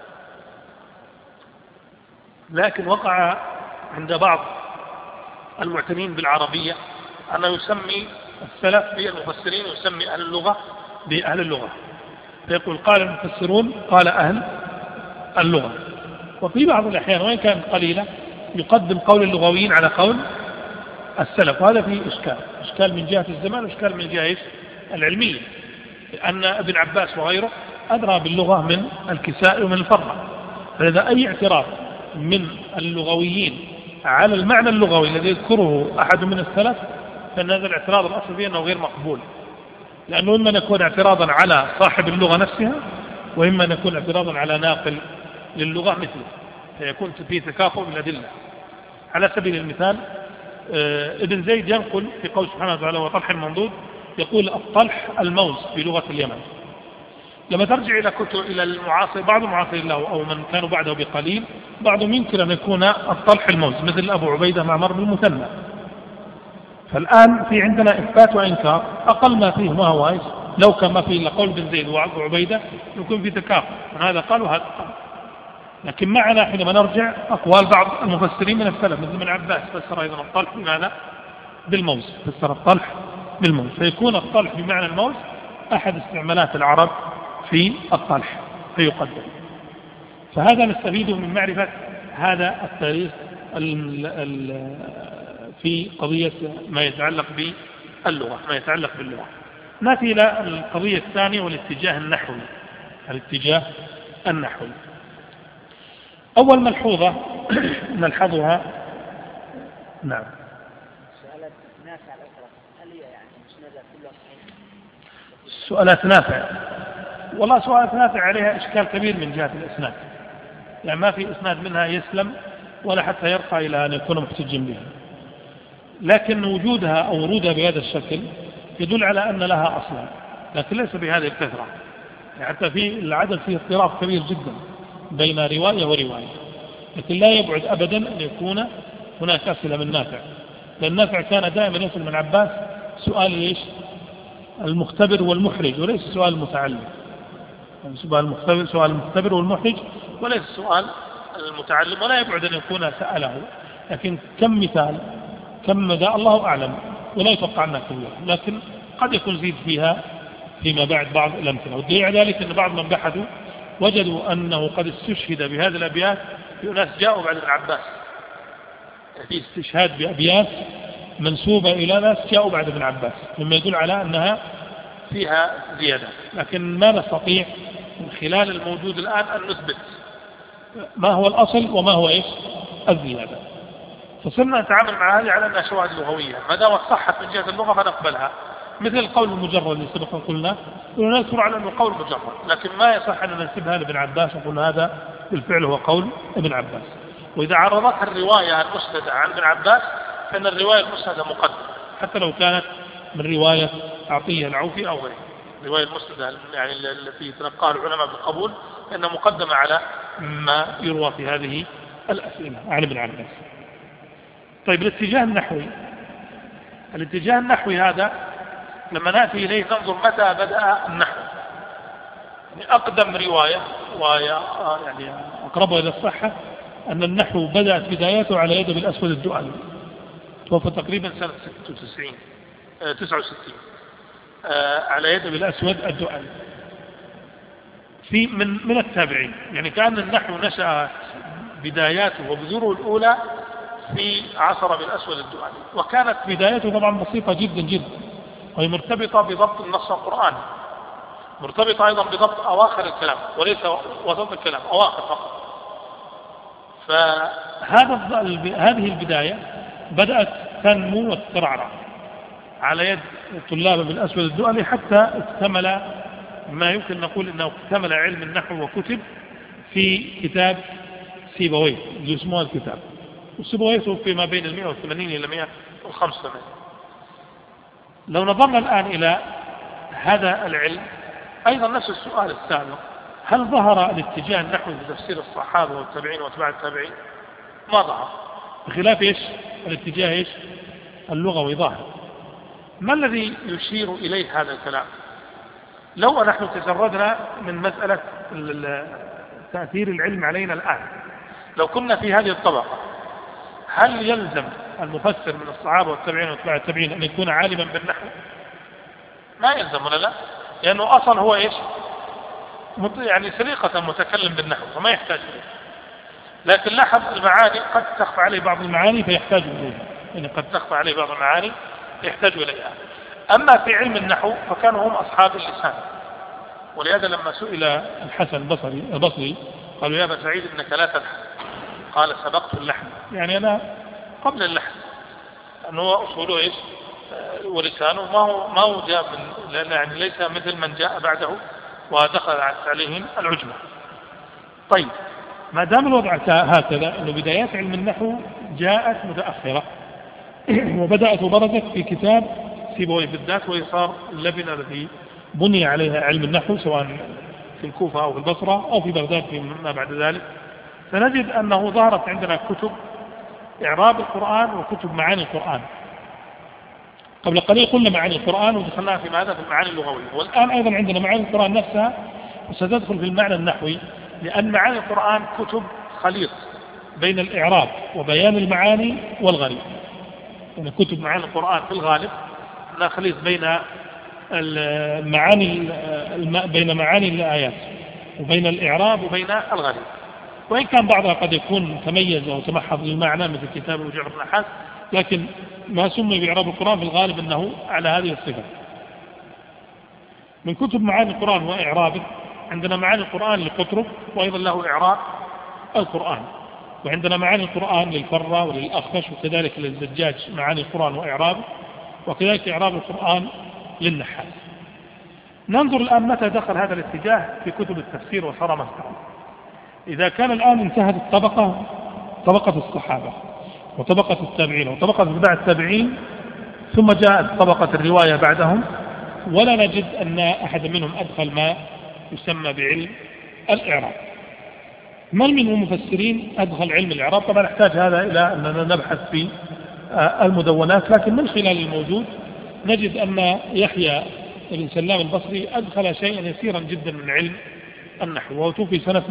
لكن وقع عند بعض المعتنين بالعربية أنه يسمي السلف بالمفسرين ويسمي أهل اللغة بأهل اللغة، فيقول قال المفسرون قال أهل اللغة. وفي بعض الأحيان وإن كانت قليلة يقدم قول اللغويين على قول السلف، وهذا فيه إشكال من جهة الزمان وإشكال من جهة العلمية، لأن ابن عباس وغيره أدرى باللغة من الكسائي ومن الفرة. فإذا أي اعتراض من اللغويين على المعنى اللغوي الذي يذكره أحد من السلف فإن هذا الاعتراض الأصل فيه أنه غير مقبول، لأنه إما يكون اعتراضا على صاحب اللغة نفسها وإما يكون اعتراضا على ناقل للغة مثله، فيكون فيه تكافؤ بالأدلة. على سبيل المثال ابن زيد ينقل في قول سبحانه وتعالى وطلح المنضود يقول الطلح الموز في لغة اليمن. لما ترجع إلى كتب إلى المعاصر بعض المعاصرين له أو من كانوا بعده بقليل بعضهم يمكن أن يكون الطلح الموز مثل أبو عبيدة معمر بن مثنى. فالآن في عندنا إثبات وإنكار، أقل ما فيه ما هو لو كان ما في إلا قول بن زيد وأبو عبيدة يكون في تكافؤ، هذا قال وهذا قال. لكن معنا حينما نرجع أقوال بعض المفسرين من السلف مثل ابن عباس فسر أيضا الطلح بمعنى بالموز، فسر الطلح بالموز، فيكون الطلح بمعنى الموز أحد استعمالات العرب في الطلح فيقدم. فهذا نستفيده من معرفة هذا التاريخ في قضية ما يتعلق باللغة، ما يتعلق باللغة. نأتي إلى القضية الثانية والاتجاه النحوي. الاتجاه النحوي، أول ملحوظة نلحظها. نعم. سؤالات نافع، والله سؤالات نافع عليها إشكال كبير من جهة الإسناد، يعني ما في إسناد منها يسلم ولا حتى يرقى إلى أن يكون محتجا بها، لكن وجودها أو ورودها بهذا الشكل يدل على أن لها أصلا، لكن ليس بهذه الكثرة، يعني حتى في العدد فيه اضطراب كبير جدا بين رواية ورواية، لكن لا يبعد أبدا أن يكون هناك أسئلة من نافع، لأن نافع كان دائما يسأل من عباس سؤال إيش؟ المختبر والمحرج، وليس سؤال المتعلم، يعني سؤال المختبر والمحرج وليس سؤال المتعلم، ولا يبعد أن يكون سأله، لكن كم مثال كم مدى الله أعلم، ولا يتوقع أنها كبيرة، لكن قد يكون زيد فيها فيما بعد بعض الأمثلة. والدليل على ذلك أن بعض من بحثوا وجدوا أنه قد استشهد بهذه الأبيات في ناس جاءوا بعد ابن عباس، في استشهاد بأبيات منسوبة إلى ناس جاءوا بعد ابن عباس، مما يدل على أنها فيها زيادة، لكن ما نستطيع من خلال الموجود الآن أن نثبت ما هو الأصل وما هو إيش الزيادة، فصرنا نتعامل مع هذه على أنها شواهد لغوية، ما دامت صحت من جهة اللغة فنقبلها، مثل القول المجرد اللي سبق قلنا نذكر على أنه قول مجرد، لكن ما يصح أن ننسبها لابن عباس ونقول هذا بالفعل هو قول ابن عباس. وإذا عرضتها الرواية المسندة عن ابن عباس فإن الرواية المسندة مقدمة، حتى لو كانت من رواية عطية العوفي أو غيره، الرواية المسندة يعني التي يتلقاها العلماء بالقبول فإنها مقدمة على ما يروى في هذه الأسئلة عن ابن عباس. طيب الاتجاه النحوي هذا لما نأتي إليه ننظر متى بدأ النحو، يعني أقدم رواية يعني أقربها إلى الصحة أن النحو بدأت بداياته على يد الأسود الدؤلي، توفى تقريبا سنة 69 على يد الأسود الدؤلي في من التابعين، يعني كان النحو نشأ بداياته وبذوره الأولى في عصر بالأسود الدؤلي، وكانت بدايته طبعا بسيطة جدا جدا، وهي مرتبطة بضبط النص القرآني، مرتبطة أيضا بضبط أواخر الكلام وليس وسط الكلام، أواخر فقط. هذه البداية بدأت تنمو وتترعرع على يد طلاب بالأسود الدؤلي حتى اكتمل ما يمكن نقول أنه اكتمل علم النحو وكتب في كتاب سيبويه اللي اسمه الكتاب، وسيبويه توفي ما بين 180 إلى 185. لو نظرنا الآن إلى هذا العلم أيضا نفس السؤال السابق، هل ظهر الاتجاه النحوي في تفسير الصحابة والتابعين واتباع التابعين؟ ما ظهر، بخلاف إيش الاتجاه إيش اللغوي ظاهر. ما الذي يشير إليه هذا الكلام؟ لو نحن تجردنا من مسألة تأثير العلم علينا الآن، لو كنا في هذه الطبقة، هل يلزم المفسر من الصحابة والتابعين واتباع التابعين أن يكون عالما بالنحو؟ ما يلزم ولا لا، لأنه أصلا هو إيش يعني سريقة متكلم بالنحو فما يحتاج إليه، لكن لاحظ المعاني قد تخفى عليه بعض المعاني فيحتاج إليها، يعني قد تخفى عليه بعض المعاني يحتاج إليها. أما في علم النحو فكانوا هم أصحاب اللسان، ولهذا لما سئل الحسن البصري قالوا يا أبا سعيد إنك لا تلحن، قال سبقت اللحن، يعني أنا قبل اللحن، لأنه أصوله إيش ولسانه ما هو جاء من، يعني ليس مثل من جاء بعده ودخل عليهم العجمة. طيب ما دام الوضع هكذا أنه بدايات علم النحو جاءت متأخرة وبدأت وبرزت في كتاب سيبويه بالذات، وهي صار اللبنة التي بني عليها علم النحو سواء في الكوفة أو في البصرة أو في بغداد فيما بعد ذلك، فنجد أنه ظهرت عندنا كتب إعراب القرآن وكتب معاني القرآن، قبل قليل قلنا معاني القرآن ودخلناها في ماذا؟ في المعاني اللغوية، والآن أيضا عندنا معاني القرآن نفسها وستدخل في المعنى النحوي، لأن معاني القرآن كتب خليط بين الإعراب وبيان المعاني والغريب. يعني كتب معاني القرآن في الغالب أنها خليط بين معاني الآيات وبين الإعراب وبين الغريب، وإن كان بعضها قد يكون تميز أو تمحض للمعنى مثل كتاب وجوع بن النحاس، لكن ما سمي بإعراب القرآن في الغالب أنه على هذه الصفة. من كتب معاني القرآن وإعرابه عندنا معاني القرآن لقطرب وأيضا له إعراب القرآن، وعندنا معاني القرآن للفرة وللأخفش، وكذلك للزجاج معاني القرآن وإعرابه، وكذلك إعراب القرآن للنحاس. ننظر الآن متى دخل هذا الاتجاه في كتب التفسير وصار مصدرا. إذا كان الآن انتهت طبقة الصحابة وطبقة التابعين وطبقة اتباع التابعين، ثم جاءت طبقة الرواية بعدهم، ولا نجد أن أحد منهم أدخل ما يسمى بعلم الإعراب. من المفسرين أدخل علم الإعراب؟ طبعا نحتاج هذا إلى أننا نبحث في المدونات، لكن من خلال الموجود نجد أن يحيى بن سلام البصري أدخل شيئا يسيرا جدا من علم النحو، وهو توفي سنة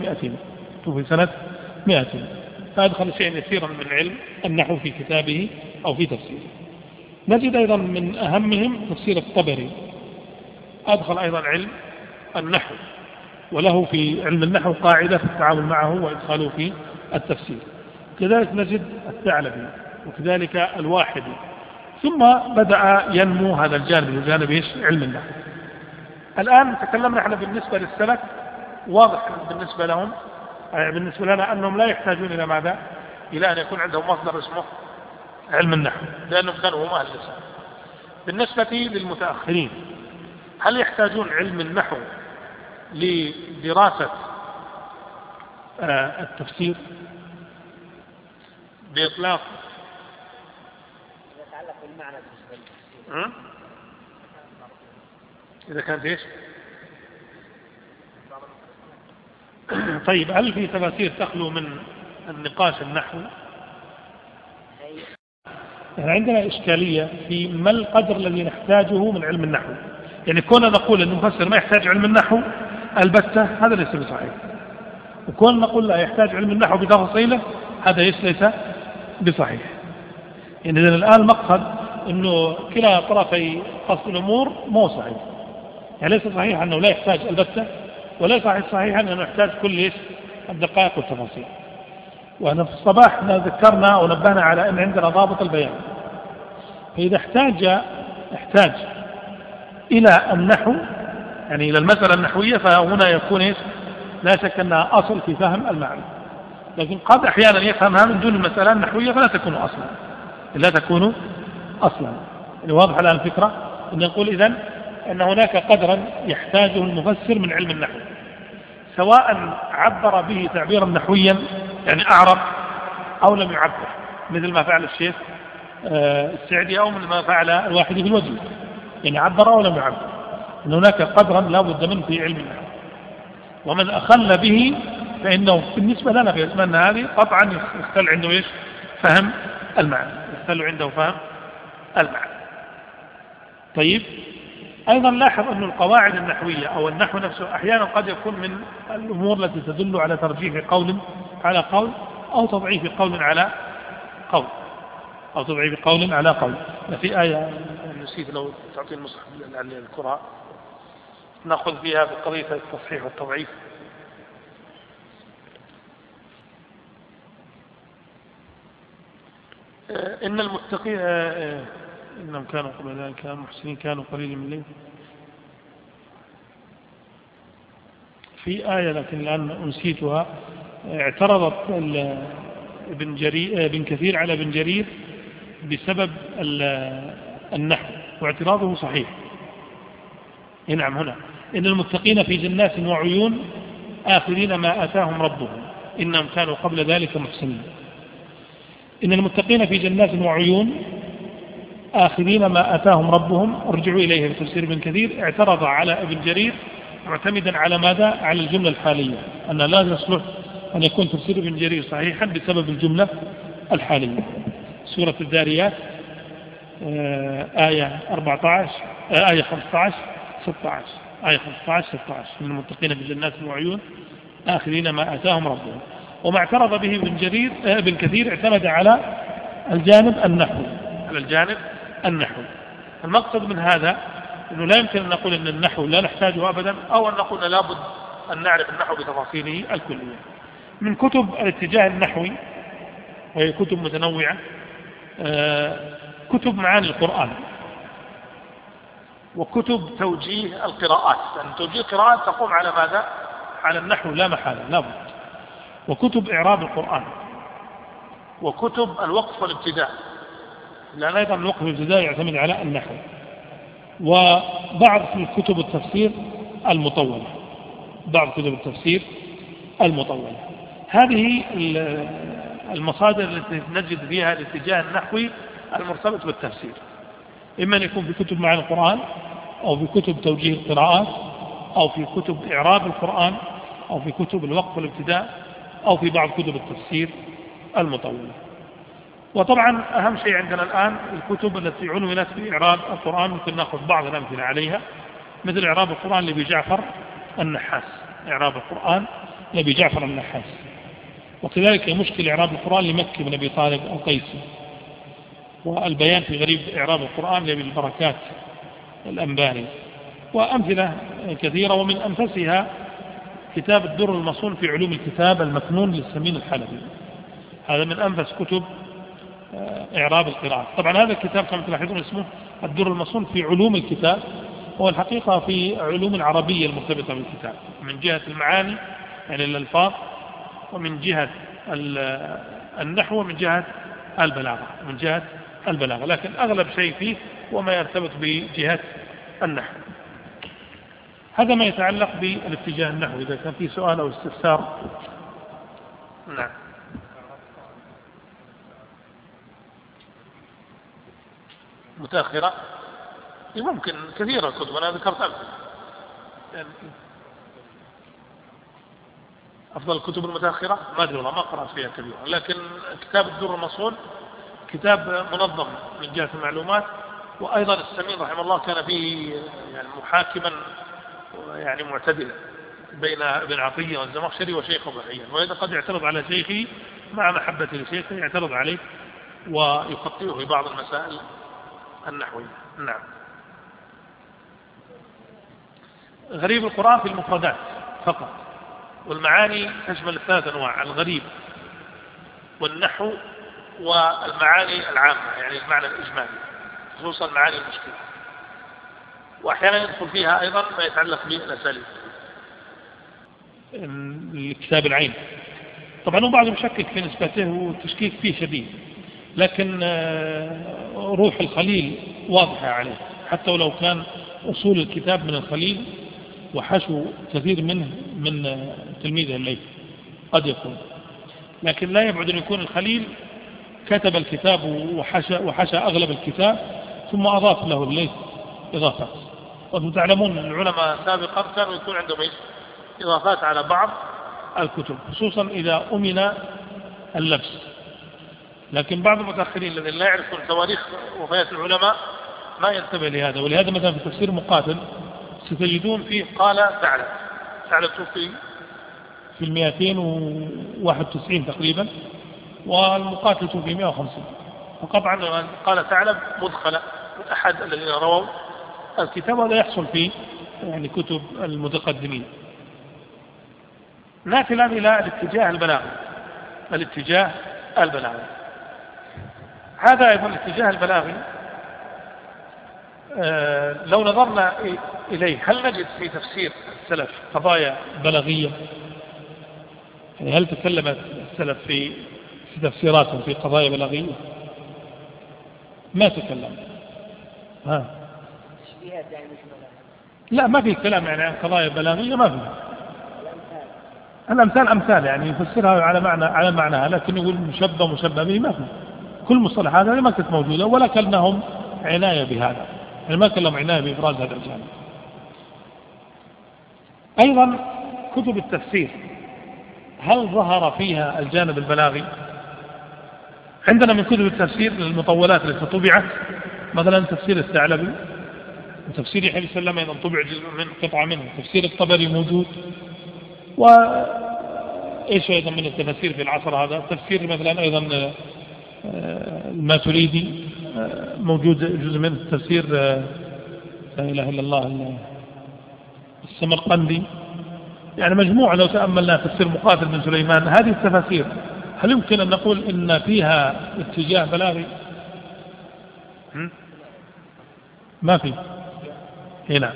200، فأدخل شيئا يسيرا من علم النحو في كتابه أو في تفسيره. نجد أيضا من أهمهم تفسير الطبري، أدخل أيضا علم النحو، وله في علم النحو قاعدة في التعامل معه وإدخاله في التفسير. كذلك نجد الثعلبي، وكذلك الواحدي، ثم بدأ ينمو هذا الجانب، جانب علم النحو. الآن تكلمنا احنا بالنسبة للسلف، واضح بالنسبة لهم بالنسبة لنا أنهم لا يحتاجون إلى ماذا؟ إلى أن يكون عندهم مصدر اسمه علم النحو، لأنهم كانوا هم أهل اللسان. بالنسبة للمتأخرين، هل يحتاجون علم النحو لدراسة التفسير بإطلاق؟ يتعلق بالمعنى بالنسبة للتفسير. إذا كانت إيش؟ طيب، هل في تفاسير تخلو من النقاش النحوي؟ يعني عندنا إشكالية في ما القدر الذي نحتاجه من علم النحو. يعني كنا نقول أن المفسر ما يحتاج علم النحو البتة، هذا ليس بصحيح، وكنا نقول لا يحتاج علم النحو بتفاصيله، هذا ليس بصحيح. يعني الآن المقصد أنه كلا طرفي قصد الأمور مو صحيح. يعني ليس صحيح أنه لا يحتاج البتة، وليس صحيح أنه يحتاج كل الدقائق والتفاصيل. وأنا في الصباح ذكرنا ونبهنا على أن عندنا ضابط البيان، فإذا احتاج إلى النحو، يعني إلى المسألة النحوية، فهنا يكون لا شك أنها أصل في فهم المعنى. لكن قد أحيانا يفهمها من دون المسألة النحوية فلا تكون أصلا. يعني واضح الآن الفكرة، أن نقول إذن أن هناك قدرا يحتاجه المفسر من علم النحو، سواء عبر به تعبيرا نحويا يعني أعرب أو لم يعبر، مثل ما فعل الشيخ السعدي أو مثل ما فعل الواحدي في الوجه، يعني عبر أو لم يعبر. أن هناك قدرا لا بد منه في علم النحو، ومن أخل به فإنه بالنسبة لنا في أزماننا هذه قطعا يختل عنده فهم المعنى، طيب، أيضا لاحظ أن القواعد النحوية أو النحو نفسه أحيانا قد يكون من الأمور التي تدل على ترجيح قول على قول أو تضعيف قول على قول. في آية نسيت، لو تعطي المصحف للقراء نأخذ فيها بقضية التصحيح والتضعيف. إن المتقين إنهم كانوا قبل ذلك محسنين كانوا قليلا من الليل. في آية لكن الآن أنسيتها، اعترضت ابن كثير على ابن جرير بسبب النحو، واعتراضه صحيح. نعم، هنا إن المتقين في جنات وعيون آخذين ما آتاهم ربهم إنهم كانوا قبل ذلك محسنين. إن المتقين في جنات وعيون آخذين ما آتاهم ربهم، ارجعوا إليه في تفسير ابن كثير. اعترض على ابن جرير معتمدا على ماذا؟ على الجملة الحالية، أن لا يصلح أن يكون تفسير ابن جرير صحيحا بسبب الجملة الحالية. سورة الذاريات آية 14 آية 15 16 آية 15 16 من المتقين بجنات وعيون آخذين ما آتاهم ربهم. وما اعترض به ابن كثير اعتمد على الجانب النحوي، على الجانب النحوي. المقصد من هذا أنه لا يمكن أن نقول أن النحو لا نحتاجه أبدا، أو أن نقول لابد أن نعرف النحو بتفاصيله الكلية. من كتب الاتجاه النحوي وهي كتب متنوعة كتب معاني القرآن، وكتب توجيه القراءات، لأن توجيه القراءات تقوم على ماذا؟ على النحو لا محالة لا بد. وكتب إعراب القرآن، وكتب الوقف والابتداء، لأن أيضا الوقف والابتداء يعتمد على النحو، وبعض كتب التفسير المطولة، بعض كتب التفسير المطولة. هذه المصادر التي نجد فيها الاتجاه النحوي المرتبط بالتفسير، إما أن يكون في كتب معاني القرآن، أو في كتب توجيه القراءات، أو في كتب إعراب القرآن، أو في كتب الوقف والابتداء، أو في بعض كتب التفسير المطولة. وطبعا أهم شيء عندنا الآن الكتب التي عنونت في إعراب القرآن، ممكن نأخذ بعض الأمثلة عليها، مثل إعراب القرآن لأبي جعفر النحاس، إعراب القرآن لأبي جعفر النحاس. وكذلك مشكل إعراب القرآن لمكي بن أبي طالب القيسي، والبيان في غريب إعراب القرآن لأبي البركات الأنباري، وأمثلة كثيرة. ومن أنفسها كتاب الدر المصون في علوم الكتاب المكنون للسمين الحلبي، هذا من أنفس كتب إعراب القراءة. طبعا هذا الكتاب كما تلاحظون اسمه الدر المصون في علوم الكتاب، هو الحقيقة في علوم العربية المرتبطة بالكتاب، من جهة المعاني يعني الألفاظ، ومن جهة النحو، ومن جهة البلاغة، من جهة البلاغة، لكن أغلب شيء فيه وما يرتبط بجهة النحو. هذا ما يتعلق بالاتجاه النحوي. إذا كان في سؤال أو استفسار. نعم. متأخرة ممكن كثيرة الكتب، أنا ذكرت يعني أفضل الكتب المتأخرة ما أدري والله، ما قرأت فيها كثيرا، لكن كتاب الدر المصون كتاب منظم من جهة المعلومات. وأيضا السمين رحمه الله كان فيه يعني محاكما يعني معتدلا بين ابن عطية والزمخشري وشيخه بحيا، وإذا قد يعترض على شيخه مع محبة لشيخه يعترض عليه ويخطئه في بعض المسائل النحوية. نعم. غريب القرآن في المفردات فقط، والمعاني تشمل الثلاث أنواع: الغريب والنحو والمعاني العامة، يعني المعنى الإجمالي، خصوصا معاني المشكلة. وأحيانا يدخل فيها أيضا ما يتعلق بالأساليب. الكتاب العين طبعا هو بعض مشكك في نسبته والتشكيك فيه شديد، لكن روح الخليل واضحة عليه، حتى ولو كان أصول الكتاب من الخليل وحشو كثير منه من تلميذه الليث قد يكون، لكن لا يبعد أن يكون الخليل كتب الكتاب وحشى أغلب الكتاب ثم أضاف له الليث إضافات. وأنتم تعلمون العلماء سابقا كانوا يكون عندهم إضافات على بعض الكتب، خصوصا إذا أمن اللبس، لكن بعض المتأخرين الذين لا يعرفون تواريخ وفيات العلماء ما ينتبه لهذا. ولهذا مثلا في تفسير مقاتل ستجدون فيه قال ثعلب توفي في 291 تقريبا، والمقاتل توفي 150، فقطعا قال ثعلب مدخل أحد الذين رووا الكتاب، ولا يحصل في يعني كتب المتقدمين. نأتي الآن إلى الاتجاه البلاغي. الاتجاه البلاغي هذا أيضا الاتجاه البلاغي لو نظرنا إليه هل نجد في تفسير السلف قضايا بلاغية؟ يعني هل تكلمت السلف في تفسيراتهم في قضايا بلاغية؟ ما تكلم. لا ما في كلام يعني عن قضايا بلاغية، ما في. الأمثال أمثال يعني يفسرها على معناها، لكن يقول مشبه به ما في. كل مصطلحات هذه ما كانت موجودة، ولا كلمهم عناية بهذا، يعني ما كلهم عناية بإبراز هذا الجانب. أيضا كتب التفسير هل ظهر فيها الجانب البلاغي؟ عندنا من كتب التفسير المطولات التي طبعت مثلا تفسير الثعلبي وتفسير يحيى بن سلام أيضا طبع جزء من قطعة منه، تفسير الطبري موجود، وإيش أيضا من التفسير في العصر هذا، تفسير مثلا أيضا الماتريدي موجود جزء من تفسير لا إله إلا الله السمرقندي، يعني مجموعة لو تأملنا تفسير مقاتل بن سليمان. هذه التفاسير هل يمكن أن نقول إن فيها اتجاه بلاغي؟ ما في هنا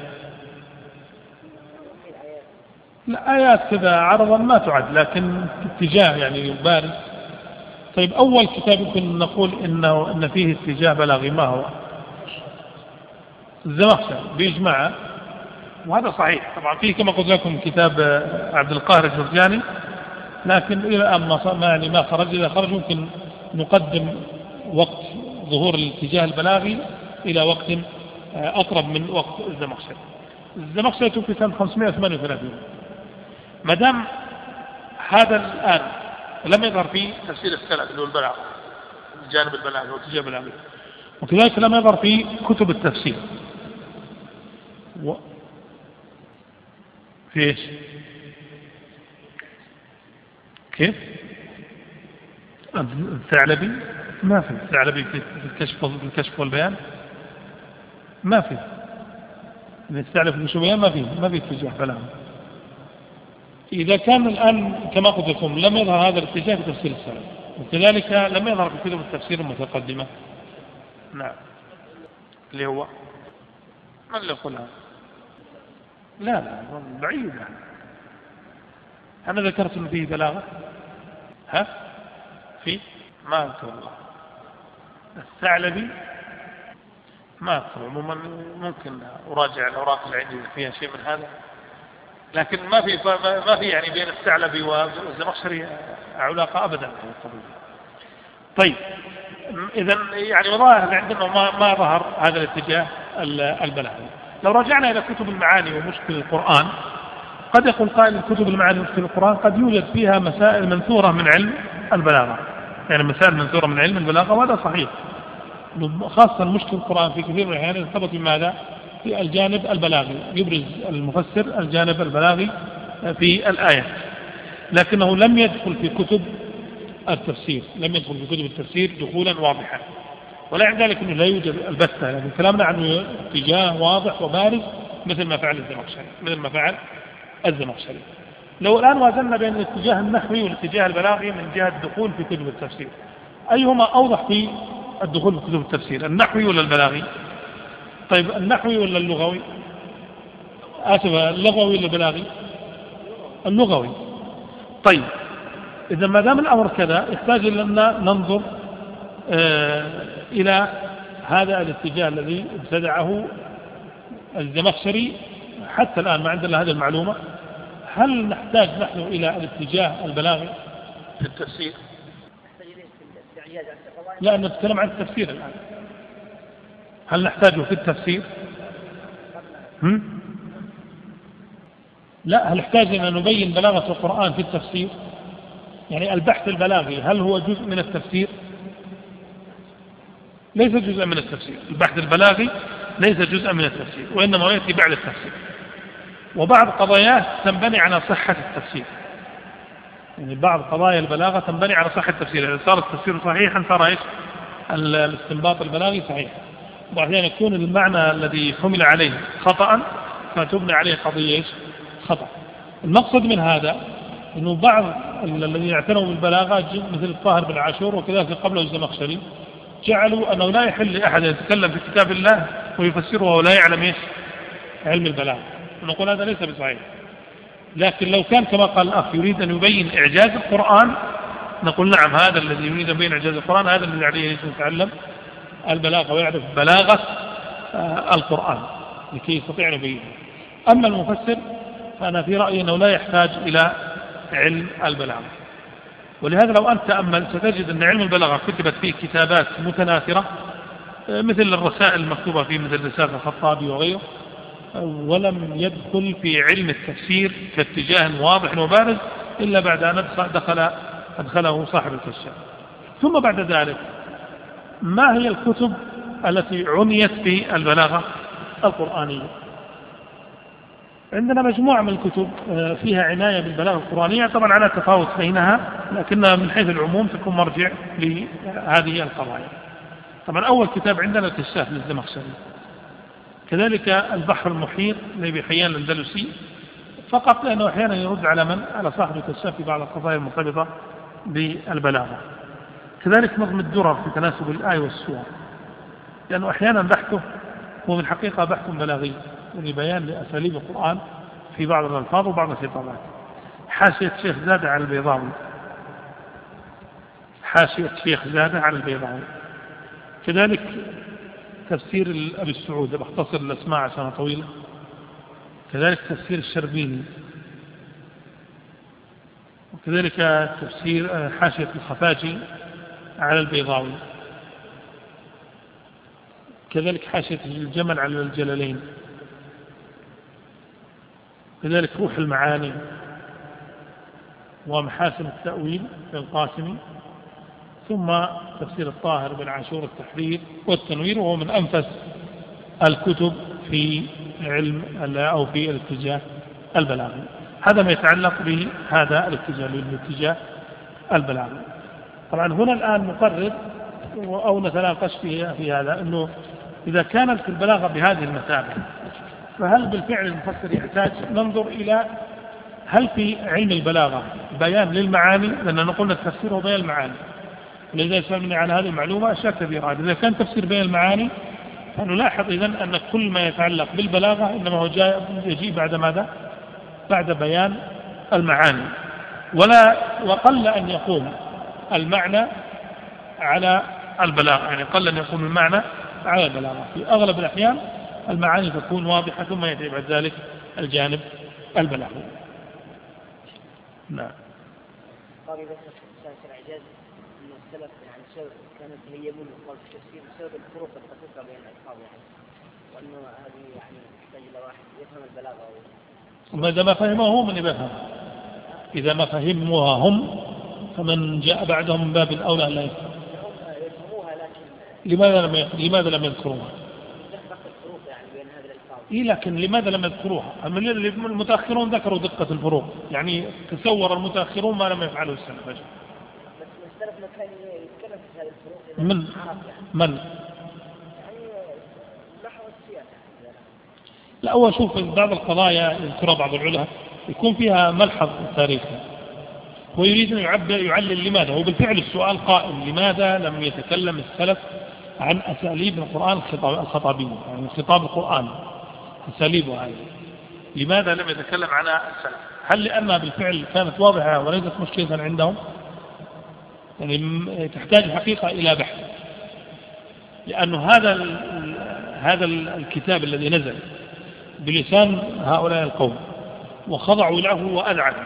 لا آيات كذا عرضا ما تعد، لكن اتجاه يعني بارز. طيب أول كتاب يمكن نقول إن فيه اتجاه بلاغي ما هو؟ الزمخشري بإجماع، وهذا صحيح. طبعا فيه كما قلت لكم كتاب عبد القاهر الجرجاني، لكن إلى الآن ما خرج. إذا خرج ممكن نقدم وقت ظهور الاتجاه البلاغي إلى وقت أقرب من وقت الزمخشري. الزمخشري توفي سنة 538. ما دام هذا الآن لم يظهر فيه تفسير السلف اللي هو البلاغ، الجانب البلاغي والاتجاه البلاغي، وكذلك لم يظهر فيه كتب التفسير. في ايش؟ كيف؟ الثعلبي ما في، الثعلبي في الكشف والبيان ما في، الثعلبي في البيان ما في اتجاه بلاغي. إذا كان الآن كما قلت لكم لم يظهر هذا الاتجاه في تفسير السلف، وكذلك لم يظهر في كتب التفسير المتقدمة. نعم، اللي هو من اللي يقولها؟ لا بعيد يعني. أنا ذكرت أن فيه بلاغة، ها؟ في؟ ما أذكر الله. الثعلبي ما أذكر، عموما ممكن أراجع الأوراق اللي عندي فيها شيء من هذا، لكن ما في يعني بين الثعلبي والزمخشري علاقة أبدا. طيب إذا يعني ظاهر عندنا ما ظهر هذا الاتجاه البلاغي. لو رجعنا إلى كتب المعاني ومشكل القرآن، قد يقول قائل كتب المعاني ومشكل القرآن قد يوجد فيها مسائل منثورة من علم البلاغة، يعني مسائل منثورة من علم البلاغة، وهذا صحيح، خاصة مشكل القرآن في كثير من الأحيان يرتبط بماذا؟ في الجانب البلاغي، يبرز المفسر الجانب البلاغي في الآية، لكنه لم يدخل في كتب التفسير، لم يدخل في كتب التفسير دخولا واضحا، ولا عند ذلك أنه لا يوجد البتة، يعني كلامنا عنه اتجاه واضح وبارز مثل ما فعل الزمخشري. لو الآن وازننا بين الاتجاه النحوي والاتجاه البلاغي من جهة الدخول في كتب التفسير، أيهما أوضح في الدخول في كتب التفسير، النحوي ولا البلاغي؟ طيب النحوي ولا اللغوي؟ اللغوي ولا البلاغي؟ اللغوي. طيب إذا ما دام الأمر كذا يحتاج لنا ننظر إلى هذا الاتجاه الذي ابتدعه الزمخشري. حتى الآن ما عندنا هذه المعلومة. هل نحتاج نحن إلى الاتجاه البلاغي في التفسير؟ لا، نتكلم عن التفسير الآن. هل نحتاجه في التفسير؟ لا، هل نحتاج أن نبين بلاغة القرآن في التفسير؟ يعني البحث البلاغي هل هو جزء من التفسير؟ ليس جزء من التفسير. البحث البلاغي ليس جزء من التفسير، وإنما يأتي بعد التفسير. وبعض قضاياه تنبني على صحة التفسير، يعني بعض قضايا البلاغة تنبني على صحة التفسير، يعني صار التفسير صحيحا صار ايش؟ الاستنباط البلاغي صحيح. وبعدين يكون المعنى الذي حمل عليه خطأ فتبنى عليه قضية ايش؟ خطأ. المقصد من هذا انه بعض الذين اعتنوا بالبلاغة مثل الطاهر بن عاشور وكذلك قبله الزمخشري جعلوا انه لا يحل لاحد يتكلم في كتاب الله ويفسره وهو لا يعلم ايش؟ علم البلاغة. ونقول هذا ليس بصحيح. لكن لو كان كما قال الأخ يريد أن يبين إعجاز القرآن نقول نعم، هذا الذي يريد أن يبين إعجاز القرآن هذا الذي عليه يتعلم البلاغة ويعرف بلاغة القرآن لكي يستطيع أن يبينه. أما المفسر فأنا في رأيي أنه لا يحتاج إلى علم البلاغة. ولهذا لو أنت تأمل ستجد أن علم البلاغة كتبت فيه كتابات متناثرة مثل الرسائل المكتوبة فيه مثل رسالة الخطابي وغيره، ولم يدخل في علم التفسير كاتجاه واضح وبارز إلا بعد أن أدخله صاحب الكشاف. ثم بعد ذلك ما هي الكتب التي عنيت بالبلاغة القرآنية. عندنا مجموعة من الكتب فيها عناية بالبلاغة القرآنية، طبعا على تفاوت بينها، لكنها من حيث العموم تكون مرجع لهذه القضايا. طبعا أول كتاب عندنا الكشاف للزمخشري، كذلك البحر المحيط لأبي حيان الأندلسي، فقط لأنه أحيانا يرد على من؟ على صاحب الكشاف في بعض القضايا المرتبطة بالبلاغة. كذلك نظم الدرر في تناسب الآية والسور، لأنه أحيانا بحثه هو في الحقيقة بحث بلاغي لبيان لأساليب القرآن في بعض الألفاظ وبعض الخطابات. حاشية شيخ زادة على البيضاوي، حاشية شيخ زادة على البيضاوي. كذلك تفسير أبي السعود، بختصر الأسماء عشان طويلة. كذلك تفسير الشربيني، وكذلك تفسير حاشية الخفاجي على البيضاوي، كذلك حاشية الجمل على الجلالين، كذلك روح المعاني ومحاسن التأويل للقاسمي، ثم تفسير الطاهر بن عاشور التحرير والتنوير، وهو من أنفس الكتب في علم أو في الاتجاه البلاغي. هذا ما يتعلق بهذا الاتجاه، الاتجاه البلاغي. طبعا هنا الآن نقرر أو نتناقش في هذا، أنه إذا كانت البلاغة بهذه المثابة، فهل بالفعل المفسر يحتاج ننظر إلى هل في علم البلاغة بيان للمعاني؟ لأننا قلنا التفسير هو بيان المعاني، ولذا يسألني عن هذه المعلومة أشياء كثيرة. إذا كان تفسير بيان المعاني فنلاحظ إذن أن كل ما يتعلق بالبلاغة إنما هو يجيء بعد ماذا؟ بعد بيان المعاني، وقل أن يقوم المعنى على البلاغة، يعني قل أن يقوم المعنى على البلاغة. في أغلب الأحيان المعاني تكون واضحة، ثم يأتي بعد ذلك الجانب البلاغي. نعم. قال بس في الإعجاز أن السلف يعني كانوا يتهيبون قول التفسير بسبب الفروق الدقيقة بين الألفاظ، يعني وأنه هذه يعني تحتاج إلى واحد يفهم البلاغة. وإذا ما فهموها هم من يفهم، إذا ما فهموها هم فمن جاء بعدهم من باب الأولى لا يفهم. يفهموها لكن لماذا لم يذكروها؟ لكن لماذا لم يذكروها؟ المتأخرون ذكروا دقة الفروق، يعني تصور المتأخرون ما لم يفعله السلف. بس السلف كان يتكلم في هذه الفروق من؟ يعني نحو السياسة. لا، هو شوف بعض القضايا يذكرها بعض العلماء يكون فيها ملحظ تاريخي، هو يريد أن يعلل لماذا. هو بالفعل السؤال قائم: لماذا لم يتكلم السلف عن أساليب القرآن الخطابية، يعني خطاب القرآن أساليبه هذه؟ لماذا لم يتكلم عنها السلف؟ هل لأنها بالفعل كانت واضحة وليست مشكلة عندهم؟ يعني تحتاج الحقيقة إلى بحث، لأنه هذا الكتاب الذي نزل بلسان هؤلاء القوم وخضعوا له وأذعنوا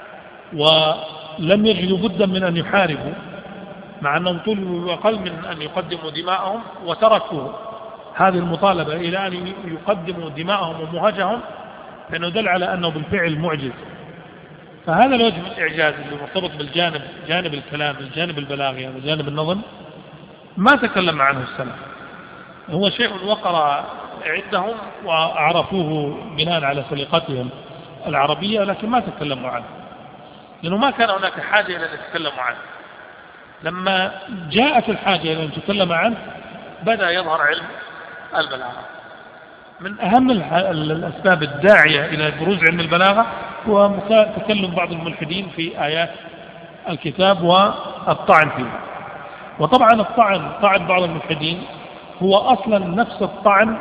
ولم يجدوا بدا من أن يحاربوا، مع أنهم طلبوا أقل من أن يقدموا دماءهم، وتركوا هذه المطالبة إلى أن يقدموا دماءهم ومهجهم، فإنه دل على أنه بالفعل معجز. فهذا الوجه من الإعجاز اللي مرتبط بالجانب، جانب الكلام، الجانب البلاغي، هذا جانب النظم، ما تكلم عنه السلف. هو شيء وقر عندهم وعرفوه بناء على سليقتهم العربية، لكن ما تكلموا عنه، لأنه ما كان هناك حاجة إلى أن يتكلموا عنه. لما جاءت الحاجة إلى أن تتكلم عنه بدأ يظهر علم البلاغة. من أهم الأسباب الداعية إلى بروز علم البلاغة هو تكلم بعض الملحدين في آيات الكتاب والطعن فيه. وطبعا طعن بعض الملحدين هو أصلا نفس الطعن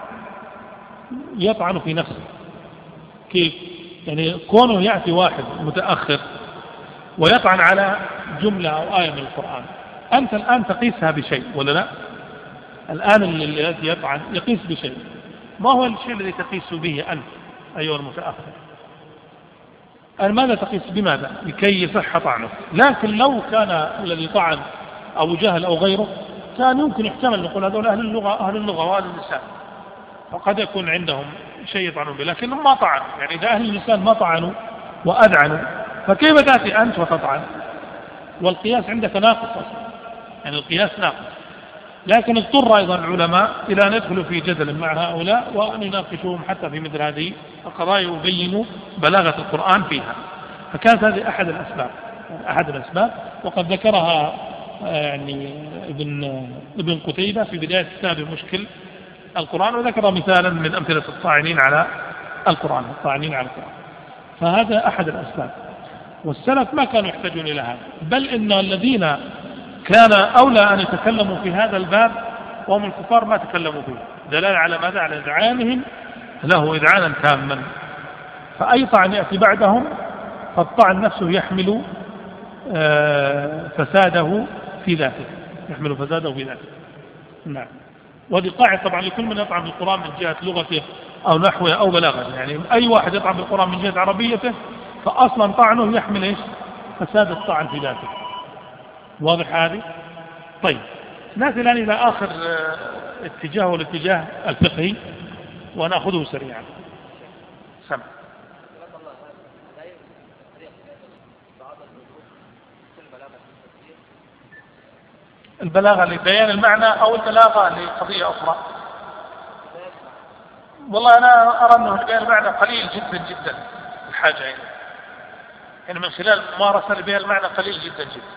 يطعن في نفسه. كيف؟ يعني كونه يأتي واحد متأخر ويطعن على جملة أو آية من القرآن، أنت الآن تقيسها بشيء ولا لا؟ الآن الذي يطعن يقيس بشيء، ما هو الشيء الذي تقيس به أنت أيها المتأخر؟ ماذا تقيس بماذا؟ لكي يصح طعنه. لكن لو كان الذي طعن أو جهل أو غيره كان يمكن يحتمل نقول هذول أهل اللغة وأهل اللسان، فقد يكون عندهم شيء يطعنون به، لكنهم ما طعنوا. يعني إذا أهل اللسان ما طعنوا وأذعنوا فكيف تأتي أنت وتطعن؟ والقياس عندك ناقص أصلا، يعني القياس ناقص. لكن اضطر أيضا العلماء إلى أن يدخلوا في جدل مع هؤلاء وأن يناقشوهم حتى في مثل هذه القضايا ويبينوا بلاغة القرآن فيها. فكانت هذه أحد الأسباب، وقد ذكرها يعني ابن قتيبة في بداية كتاب مشكل القرآن، وذكر مثالا من أمثلة الطاعنين على القرآن. فهذا أحد الأسباب. والسلف ما كانوا يحتاجون إلى هذا، بل إن الذين كان أولى أن يتكلموا في هذا الباب وهم الكفار ما تكلموا فيه، دلالة على ماذا؟ على إذعانهم له إذعانا تاما. فأي طعن يأتي بعدهم فالطعن نفسه يحمل فساده في ذاته. نعم. وهذه قاعدة طبعا لكل من يطعن بالقرآن من جهة لغته أو نحوه أو بلاغته. يعني أي واحد يطعن بالقرآن من جهة عربيته فأصلا طعنه يحمل إيش؟ فساد الطعن في ذاته. واضح هذه؟ طيب، نأتي الآن إلى آخر اتجاه والاتجاه الفقهي ونأخذه سريعا. سمع. البلاغة لبيان المعنى أو البلاغة لقضية أخرى؟ والله أنا أرى أنه لبيان المعنى قليل جدا جدا الحاجة إليه، يعني من خلال الممارسة لبيان المعنى قليل جدا جدا.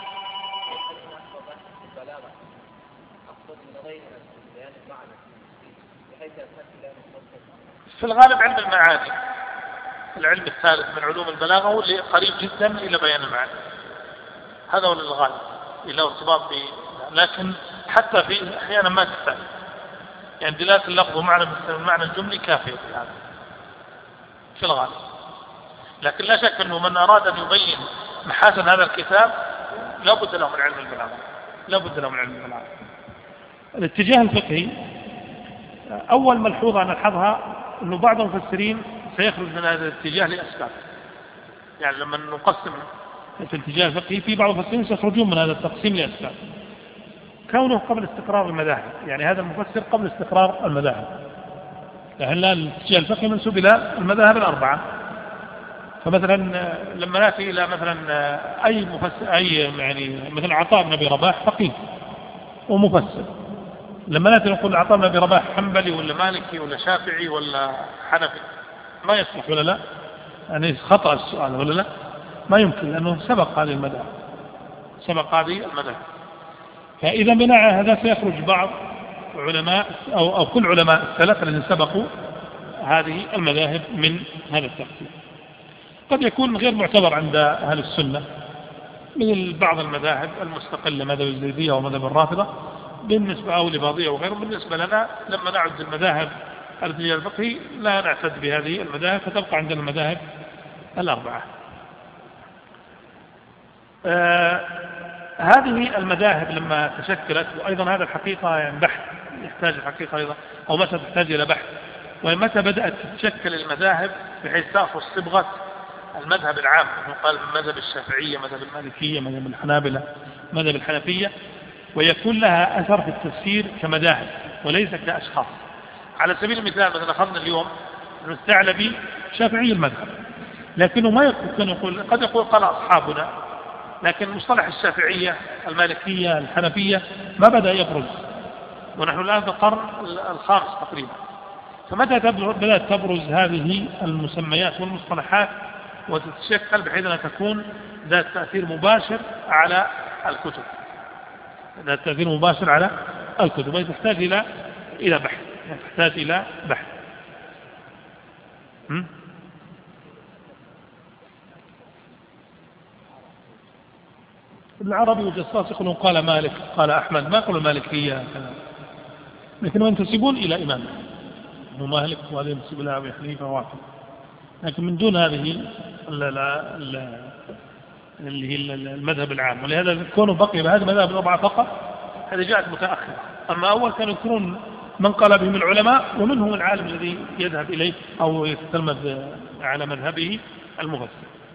في الغالب علم المعاني، العلم الثالث من علوم البلاغة هو اللي قريب جدا إلى بيان المعنى، هذا هو الغالب إلى ارتباط لكن حتى في أحيانا ما تحتاج، يعني دلالة اللفظ ومعنى الجملي كافية في هذا في الغالب. لكن لا شك أنه من أراد أن يبين محاسن هذا الكتاب لا بد له من علم البلاغة. الاتجاه الفقهي، أول ملحوظة نلحظها أنه بعض المفسرين سيخرج من هذا الاتجاه لأسباب. يعني لما نقسم في الاتجاه الفقهي في بعض المفسرين سيخرجون من هذا التقسيم لأسباب. كونه قبل استقرار المذاهب، يعني هذا المفسر قبل استقرار المذاهب، لأن الاتجاه الفقهي منسوب إلى المذاهب الأربعة. فمثلا لما نأتي إلى مثلا أي مفسر يعني مثلا عطاء بن أبي رباح فقيه ومفسر، لما نأتي نقول عطاء بن أبي رباح حنبلي ولا مالكي ولا شافعي ولا حنفي ما يصلح ولا لا؟ يعني خطأ السؤال ولا لا؟ ما يمكن، لأنه سبق هذه المذاهب. فإذا بناء هذا سيخرج بعض علماء أو كل علماء السلف الذين سبقوا هذه المذاهب من هذا التقسيم. قد يكون غير معتبر عند أهل السنة من بعض المذاهب المستقلة، مذهب الزيدية ومذهب الرافضة بالنسبة أو الإباضية وغيرهم. بالنسبة لنا لما نعد المذاهب الاتجاه الفقهي لا نعتد بهذه المذاهب، فتبقى عندنا المذاهب الأربعة. هذه المذاهب لما تشكلت، وأيضا هذا الحقيقة يعني بحث يحتاج الحقيقة أيضا، أو متى تحتاج إلى بحث، ومتى بدأت تتشكل المذاهب بحيث تأخذ صبغة المذهب العام، يقال مذهب الشافعية، مذهب المالكية، مذهب الحنابلة، مذهب الحنفية، ويكون لها أثر في التفسير كمذاهب وليس كأشخاص. على سبيل المثال مثلا أخذنا اليوم الثعلبي شافعي المذهب، لكنه ما يقول قد يقول قال أصحابنا، لكن مصطلح الشافعية المالكية الحنفية ما بدأ يبرز، ونحن الآن في القرن الخامس تقريبا. فمتى بدأت تبرز هذه المسميات والمصطلحات وتتشكل بحيث أنها تكون ذات تأثير مباشر على الكتب، تحتاج إلى بحث. ابن عربي والجصاص يقولون قال مالك قال أحمد، ما يقولون مالكية، لكنهم ينتسبون إلى إمام مالك، وهذا ينتسب إلى أبي حنيفة واحد، لكن من دون هذه اللي هي المذهب العام. ولهذا كونه بقي بهذه المذاهب الأربعة فقط، هذه جاءت متأخرة. أما أول كانوا يذكرون من قال بهم العلماء، ومنهم العالم الذي يذهب إليه أو يتلمذ على مذهبه المفسر.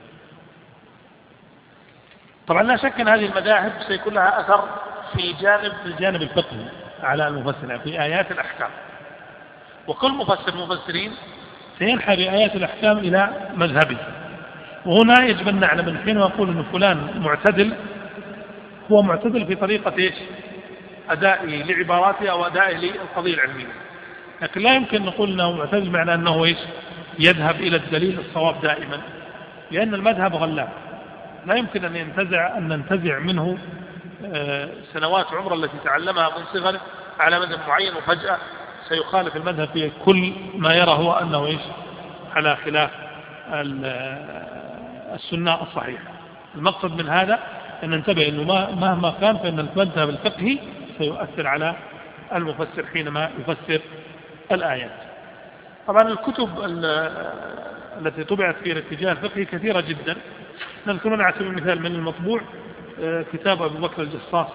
طبعا لا شك أن هذه المذاهب سيكون لها أثر في الجانب الفقهي على المفسر في آيات الأحكام، وكل مفسرين سينحى بآيات الأحكام إلى مذهبه. وهنا يجب أن نعلم من حين نقول أن فلان معتدل، هو معتدل في طريقة إيش؟ أدائه لعباراته أو أدائه للقضية العلمية. لكن لا يمكن نقول أنه معتزل معنى أنه يذهب إلى الدليل الصواب دائما، لأن المذهب غلاب، لا يمكن أن ننتزع منه سنوات عمره التي تعلمها من صغره على مذهب معين وفجأة سيخالف المذهب في كل ما يرى هو أنه على خلاف السنة الصحيحة. المقصد من هذا أن ننتبه أنه مهما كان فإن المذهب الفقهي سيؤثر على المفسر حينما يفسر الآيات. طبعا الكتب التي طبعت في الاتجاه الفقهي كثيرة جدا. نذكر على سبيل المثال من المطبوع كتاب أبو بكر الجصاص،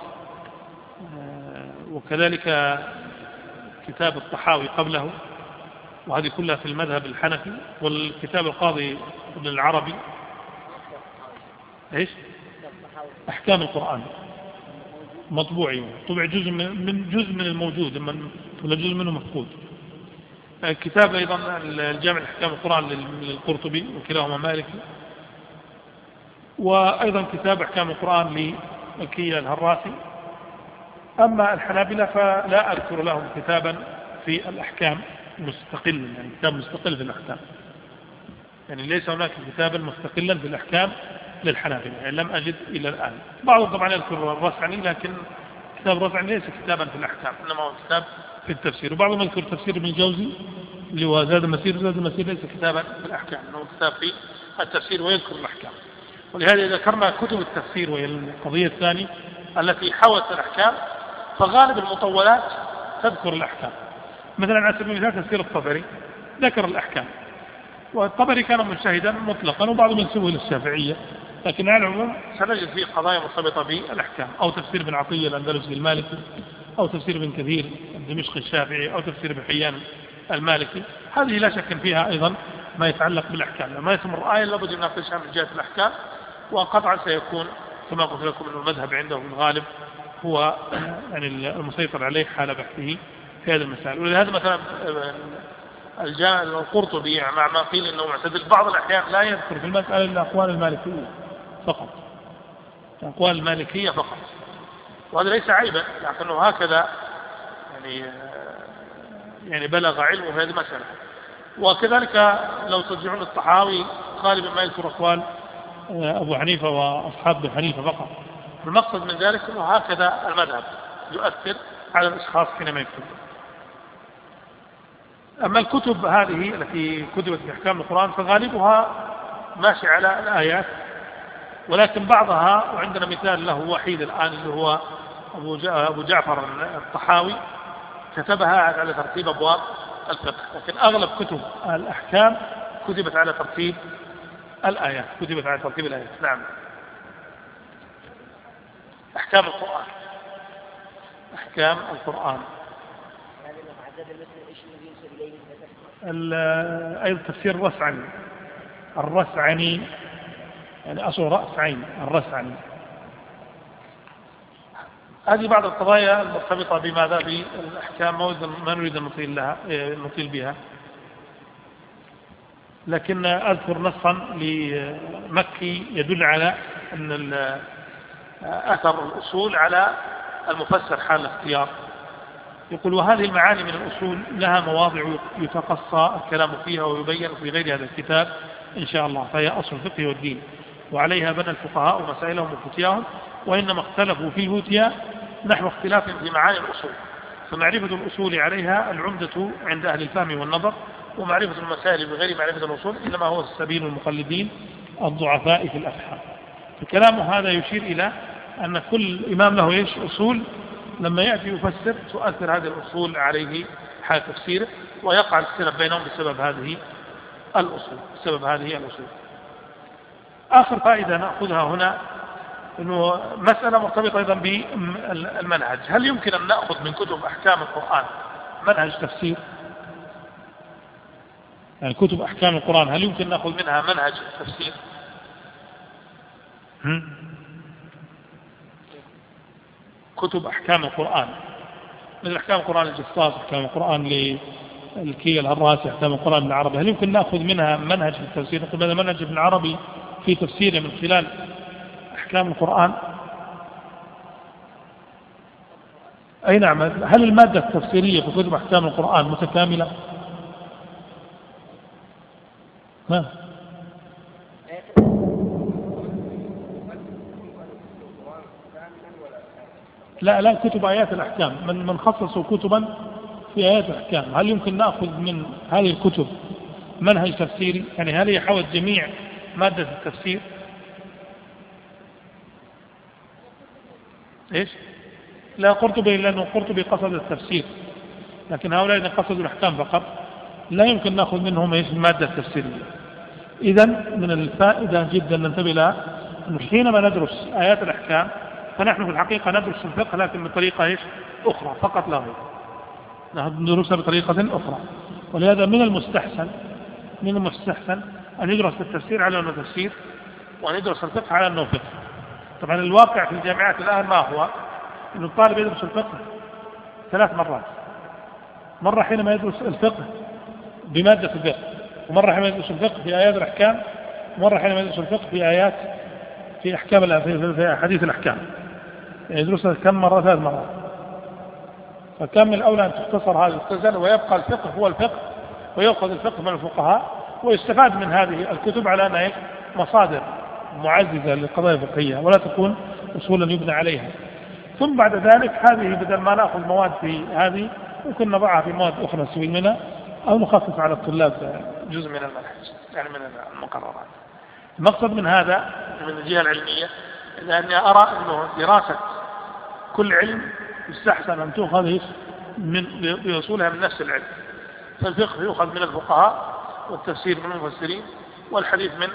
وكذلك كتاب الطحاوي قبله، وهذه كلها في المذهب الحنفي، والكتاب القاضي ابن العربي أحكام القرآن مطبوعي، طبع جزء من الموجود، ولا جزء منه مفقود. كتاب أيضا الجامع أحكام القرآن للقرطبي وكلاهما مالكي، وأيضا كتاب أحكام القرآن لمكي الهراسي. أما الحنابلة فلا أذكر لهم كتابا في الأحكام مستقل، يعني كتاب مستقل في الأحكام، يعني ليس هناك كتابا مستقلا في الأحكام للحنابلة، يعني لم أجد إلى الآن. بعضهم طبعا يذكر الرسعني، لكن كتاب الرسعني ليس كتابا في الأحكام، إنما هو كتاب في التفسير. وبعضهم يذكر تفسير ابن الجوزي اللي هو زاد المسير، زاد المسير ليس كتابا في الأحكام، إنه كتاب في التفسير ويذكر الأحكام. ولهذا ذكرنا كتب التفسير، وهي القضية الثانية التي حوت الأحكام، فغالب المطولات تذكر الأحكام. مثلا على سبيل المثال تفسير الطبري ذكر الأحكام، والطبري كان مجتهدا مطلقا، وبعضهم ينسبه للشافعية، لكن على العموم سنجد فيه قضايا مرتبطة بالأحكام، أو تفسير ابن عطية الأندلسي المالكي، أو تفسير ابن كثير الدمشقي الشافعي، أو تفسير ابن حيان المالكي. هذه لا شك فيها أيضا ما يتعلق بالأحكام. لما يتمر آية لابد أن نناقشها من جهة الأحكام، وقطعا سيكون كما قلت لكم أن المذهب عنده في الغالب هو يعني المسيطر عليه حال بحثه في هذه المسائل. ولهذا مثلا القرطبي مع ما قيل أنه معتدل بعض الأحيان لا يذكر في المسألة إلا أقوال المالكية فقط، أقوال المالكية فقط، وهذا ليس عيبا، لكنه هكذا يعني بلغ علمه في هذه المسألة. وكذلك لو ترجعون الطحاوي غالبا ما يذكر أقوال أبو حنيفة وأصحاب أبي حنيفة فقط. المقصد من ذلك أنه هكذا المذهب يؤثر على الأشخاص حينما يكتب. أما الكتب هذه التي كتبت في أحكام القرآن فغالبها ماشي على الآيات، ولكن بعضها، وعندنا مثال له وحيد الآن اللي هو أبو جعفر الطحاوي، كتبها على ترتيب أبواب الفقه، لكن أغلب كتب الأحكام كتبت على ترتيب الآيات، كتبت على ترتيب الآيات. نعم. أحكام القرآن، أحكام القرآن أيضا تفسير الرسعني يعني أصل رأس عين الرسعني. هذه بعض القضايا المرتبطة بماذا بالأحكام ما نريد أن نطيل بها، لكن أذكر نصا لمكي يدل على أن أثر الأصول على المفسر حال الاختيار. يقول: وهذه المعاني من الأصول لها مواضع يتقصى الكلام فيها ويبين في غير هذا الكتاب إن شاء الله، فهي أصل الفقه والدين، وعليها بنى الفقهاء مسائلهم وفتياهم، وإنما اختلفوا في الفتيا نحو اختلاف في معاني الأصول، فمعرفة الأصول عليها العمدة عند أهل الفهم والنظر، ومعرفة المسائل بغير معرفة الأصول إنما هو سبيل المقلدين الضعفاء في الأفهام. الكلام هذا يشير إلى أن كل إمام له أصول، لما يأتي يفسر تؤثر هذه الأصول عليه حال تفسيره، ويقع الاختلاف بينهم بسبب هذه الأصول. آخر فائدة نأخذها هنا أنه مسألة مرتبطة أيضا بالمنهج. هل يمكن أن نأخذ من كتب أحكام القرآن منهج تفسير؟ يعني كتب أحكام القرآن هل يمكن أن نأخذ منها منهج تفسير؟ كتب أحكام القرآن مثل أحكام القرآن الجصاص، أحكام القرآن للكي الهراسي، أحكام القرآن ابن عربي، هل يمكن نأخذ منها منهج في التفسير؟ نقول هذا منهج ابن عربي في تفسيره من خلال أحكام القرآن. أي نعم. هل المادة التفسيرية في كتب أحكام القرآن متكاملة؟ ما لا كتب آيات الأحكام، من خصصوا كتبا في آيات الأحكام، هل يمكن نأخذ من هذه الكتب منهج تفسيري؟ يعني هل هي حوت جميع مادة التفسير؟ إيش؟ لا قرطبي، لأنه قرطبي قصد التفسير، لكن هؤلاء إذا قصدوا الأحكام فقط لا يمكن نأخذ منهم إيش المادة التفسيرية. إذا من الفائدة جدا ننتبه لها أنه حينما ندرس آيات الأحكام فنحن في الحقيقة ندرس الفقه لكن بطريقة إيش أخرى فقط لا غير، ندرسها بطريقة أخرى. ولهذا من المستحسن أن يدرس التفسير على أنه تفسير وأن يدرس الفقه على أنه فقه. طبعا الواقع في الجامعات الآن ما هو؟ أن الطالب يدرس الفقه 3 مرات، مرة حينما يدرس الفقه بمادة الفقه، ومرة حينما يدرس الفقه في آيات الأحكام، ومرة حينما يدرس الفقه في أحكام في حديث الأحكام، يعني يدرسها كم مرة؟ 3 مرات. فكان من الأولى أن تختصر هذه السلسلة ويبقى الفقه هو الفقه، ويأخذ الفقه من الفقهاء ويستفاد من هذه الكتب على أنها مصادر معززة للقضايا الفقهية ولا تكون أصولا يبنى عليها. ثم بعد ذلك هذه بدل ما نأخذ مواد في هذه ممكن نضعها في مواد أخرى نستفيد منها، أو نخفف على الطلاب جزء من المنهج يعني من المقررات. المقصد من هذا من الجهة العلمية لأني أرى أنه دراسة كل علم يستحسن أن تؤخذ بأصولها من نفس العلم. فالفقه يؤخذ من الفقهاء، والتفسير من المفسرين، والحديث من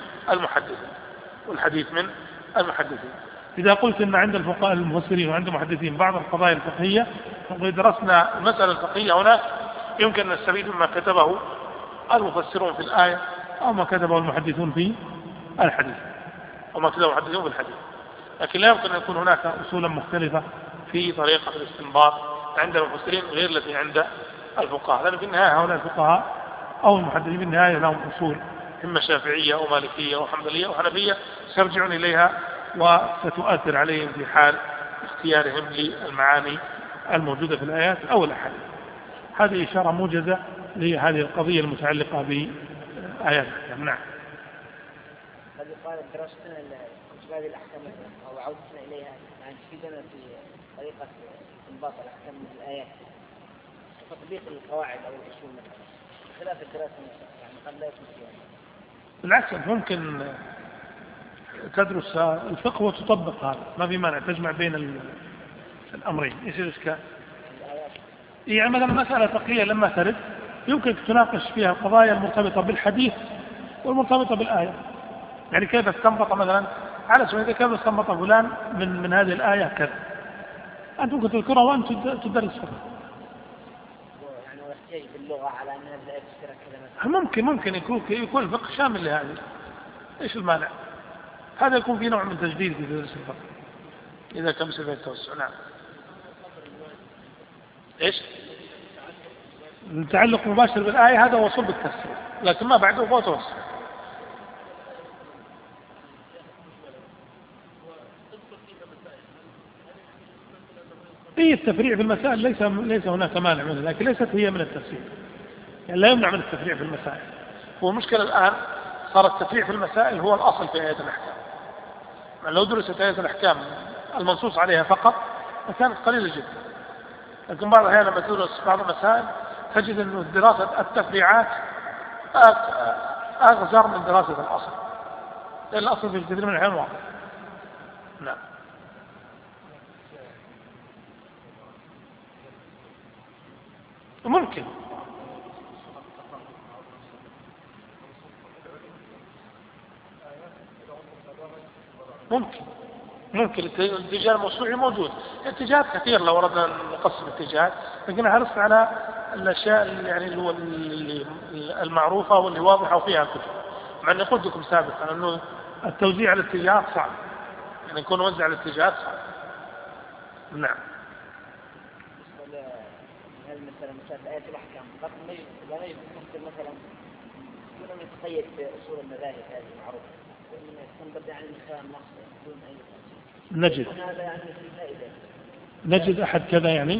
المحدثين. إذا قلت أن عند الفقهاء المفسرين وعند المحدثين بعض القضايا الفقهية، فقد درسنا المسألة الفقهية هنا يمكن أن نستفيد مما كتبه المفسرون في الآية أو ما كتبه المحدثون في الحديث، لكن لا يمكن أن يكون هناك أصولا مختلفة في طريقة الاستنباط عند المفسرين غير التي عند الفقهاء، لأن في النهاية هؤلاء الفقهاء أو المحدثين في النهاية لهم أصول إما شافعية أو مالكية أو حنبلية أو حنفية سيرجعون إليها وستؤثر عليهم في حال اختيارهم للمعاني الموجودة في الآيات أو الأحاديث. هذه إشارة موجزة لهذه القضية المتعلقة بآيات الأحكام. نعم. قد يقال درستنا كتب هذه الأحكام أو عودتنا إليها يعني تفيدنا في طريقة استنباط الأحكام من الآيات وتطبيق القواعد أو الأصول مثلا خلاف الدراسة يعني قد لا يكون فيها. بالعكس ممكن تدرس الفقه وتطبق هذا، ما في مانع تجمع بين الأمرين. إيش الإشكال؟ يعني مثلا مسألة فقهية لما ترد يمكن تناقش فيها القضايا المرتبطة بالحديث والمرتبطة بالآية. يعني كيف استنبط مثلا على سبيل المثال كيف استنبط فلان من هذه الآية كذا، أنت ممكن تذكرها وأنت تدرس فقه. يعني يحتاج باللغة على أن هذه الآية تشترك كذا مثلا. ممكن يكون الفقه شامل لهذه. إيش المانع؟ هذا يكون في نوع من تجديد في تدريس الفقه إذا كان بسبب التوسع. نعم. إيش؟ التعلق مباشر بالآية هذا وصول بالتفسير، لكن ما بعده هو توسع. التفريع في المسائل ليس هناك مانع منه، لكن ليست هي من التفسير، يعني لا يمنع من التفريع في المسائل. هو المشكلة الآن صار التفريع في المسائل هو الأصل في آيات الأحكام. يعني لو درست آيات الأحكام المنصوص عليها فقط فكانت قليلة جدا، لكن بعض الأحيان لما تدرس بعض المسائل تجد أن دراسة التفريعات أغزر من دراسة الأصل، لأن الأصل في كثير من الأحيان واضح. نعم. ممكن الاتجاه الموسوعي موجود. اتجاهات كثير لو أردنا نقسم اتجاهات، لكن حرصت على الأشياء يعني المعروفة واللي واضحة وفيها كتب. مع أن قلت لكم سابقا أنه التوزيع على الاتجاهات صعب، يعني يكون وزع على الاتجاهات صعب. نعم. مسألة آيات الأحكام قد لا يجب مثلا دون أن يتقيد بأصول المذاهب هذه المعروفة، وإنما يستنبط يعني من خلال النص دون أي نجد هذا يعني في فائدة نجد أحد كذا يعني.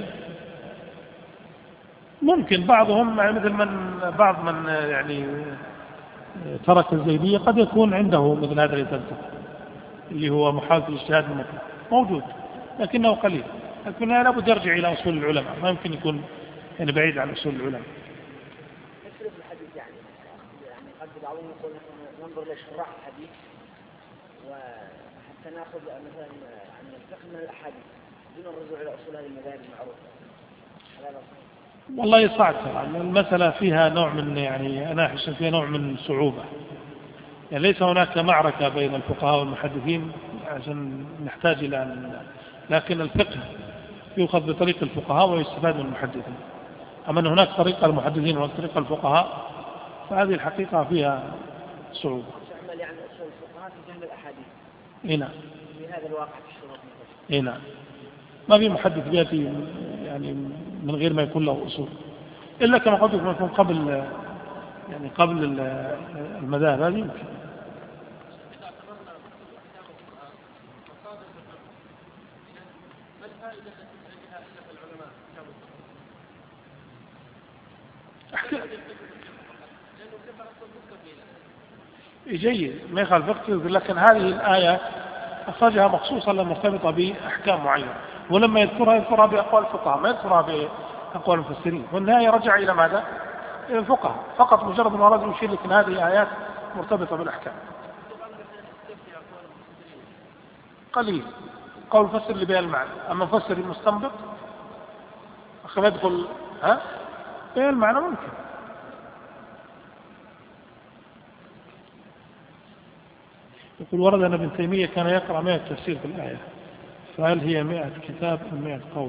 ممكن بعضهم مثل بعض من يعني ترك الزيدية قد يكون عنده مثل هذا التذكر اللي هو محاولة الاجتهاد المطلق موجود، لكنه قليل. لكن لابد يرجع إلى أصول العلماء، ما يمكن يكون يعني بعيد عن أصول العلماء. يختلف الحديث يعني قد بعضهم يقول نحن ننظر لشراح الحديث وحتى نأخذ مثلا عن الفقه من الأحاديث دون الرجوع إلى أصول هذه المذاهب المعروفة. والله صعب طبعا، المسألة فيها نوع من يعني أنا أحس فيها نوع من صعوبة، يعني ليس هناك معركة بين الفقهاء والمحدثين عشان نحتاج إلى لكن الفقه يؤخذ بطريق الفقهاء ويستفاد من المحدثين. أما أن هناك طريقة المحدثين وطريقة الفقهاء فهذه الحقيقة فيها صعوبة. تعمل يعني أصول الفقهاء في فهم الأحاديث. هنا. في هذا الواقع في الشروط. هنا. ما في محدث بيأتي يعني من غير ما يكون له أصول، إلا كما قلت لكم يكون قبل المذاهب هذه يمكن. جيد ما يخالف فقه، لكن هذه الآية أخرجها مخصوصا مرتبطة بأحكام معينة، ولما يذكرها بأقوال الفقهاء ما يذكرها بأقوال المفسرين، والنهاية رجع إلى ماذا؟ إلى الفقهاء فقط، مجرد ما أراد يشير لك أن هذه آيات مرتبطة بالأحكام. قليل قول مفسر اللي بيان المعنى، أما مفسر المستنبط أخذ يدخل بيان المعنى ممكن. يقول ورد أن ابن تيمية كان يقرأ 100 تفسير في الآية، فهل هي 100 كتاب أم 100 قول؟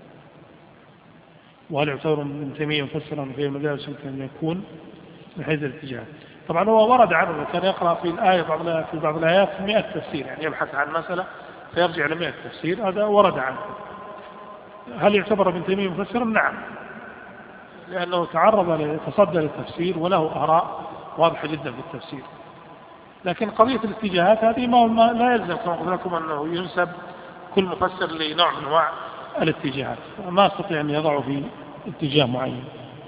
وهل يعتبر ابن تيمية مفسرا في المدارس يمكن أن يكون من حيث الاتجاه؟ طبعا هو ورد عنه كان يقرأ في الآية في بعض الآيات 100 تفسير، يعني يبحث عن مسألة فيرجع إلى 100 تفسير، هذا ورد عنه. هل يعتبر ابن تيمية مفسرا؟ نعم، لأنه تصدى للتفسير وله آراء واضحة جدا في التفسير. لكن قضية الاتجاهات هذه ما لا يلزم كما قلت لكم أنه ينسب كل مفسر لنوع من أنواع الاتجاهات، ما استطيع أن يضعه في اتجاه معين.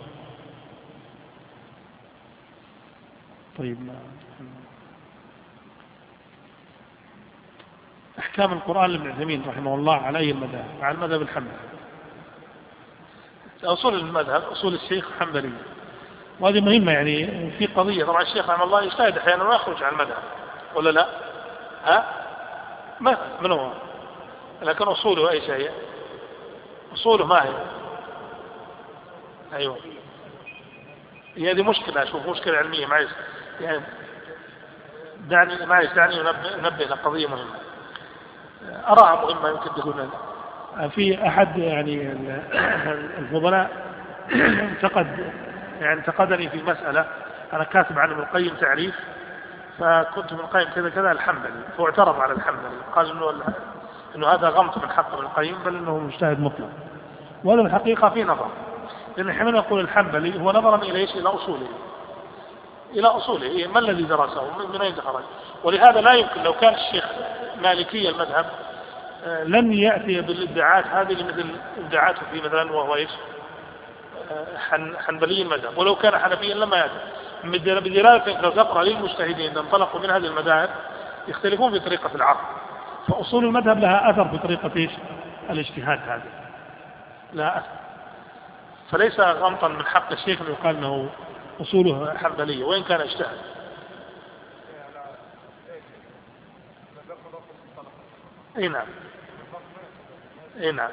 طيب أحكام القرآن لابن عثيمين رحمه الله على أي المذهب؟ على المذهب الحنبلي. أصول المذهب أصول الشيخ الحنبلي، وهذه مهمة يعني في قضية. طبعا الشيخ رحمه الله يجتهد أحيانا ما يخرج عن المذهب ولا لا؟ ما من هو؟ لكن أصوله أي شيء؟ أصوله ما هي؟ أيوه، هي هذه مشكلة، أشوف مشكلة علمية معي يعني. دعني ننبه لقضية مهمة أراها مهمة يمكن تكون. في أحد يعني الفضلاء انتقدني في مسألة أنا كاتب عن ابن القيم تعريف، فكنت ابن القيم كذا كذا الحنبلي، فاعترض على الحنبلي قال إنه هذا غمط من حق ابن القيم، بل إنه مجتهد مطلق. وهذا الحقيقة في نظر، لأن حين نقول الحنبلي هو نظرا إلى إيش؟ إلى أصوله ما الذي درسه من أين خرج. ولهذا لا يمكن لو كان الشيخ مالكي المذهب لن يأتي بالادعاءات هذه مثل ادعاءاته في مثلا وهو إيش؟ حنبلي المذهب، ولو كان حنفيا لما يأتي. بدلالة لو تقرأ للمجتهدين انطلقوا من هذه المذاهب يختلفون في طريقة العرض، فأصول المذهب لها أثر في طريقة إيش؟ الاجتهاد هذا لها أثر، فليس غمطا من حق الشيخ أن يقال أنه أصوله حنبلية وإن كان اجتهد. اي نعم اي نعم.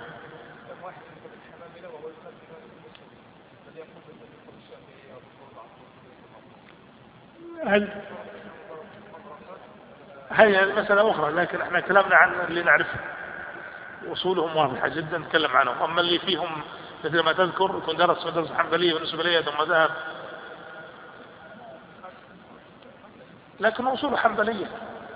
هذه مسألة أخرى، لكن احنا كلامنا عن اللي نعرفه أصولهم واضحة جدا نتكلم عنهم. أما اللي فيهم مثل ما تذكر يكون درس مدرسة حنبلية بالنسبة لي ثم ذهب، لكن أصول حنبلية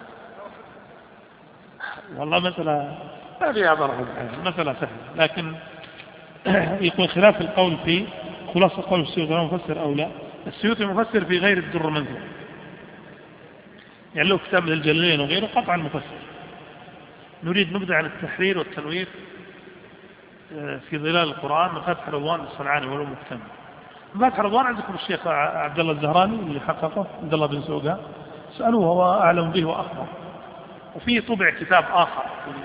والله مسألة ما فيها ضرر، مسألة سهلة. لكن يكون خلاف القول في خلاصة قول السيوطي مفسر أو لا. السيوطي مفسر في غير الدر المنثور، يعني لو كتاب الجلالين وغيره قطعا مفسر. نريد نبدأ عن التحرير والتنوير في ظلال القرآن مفاتح رضوان الصنعاني وله مكتمل. مفاتح رضوان عندكم الشيخ عبد الله الزهراني اللي حققه، عبد الله بن سوقا، سألوه هو أعلم به وأخبر. وفي طبع كتاب آخر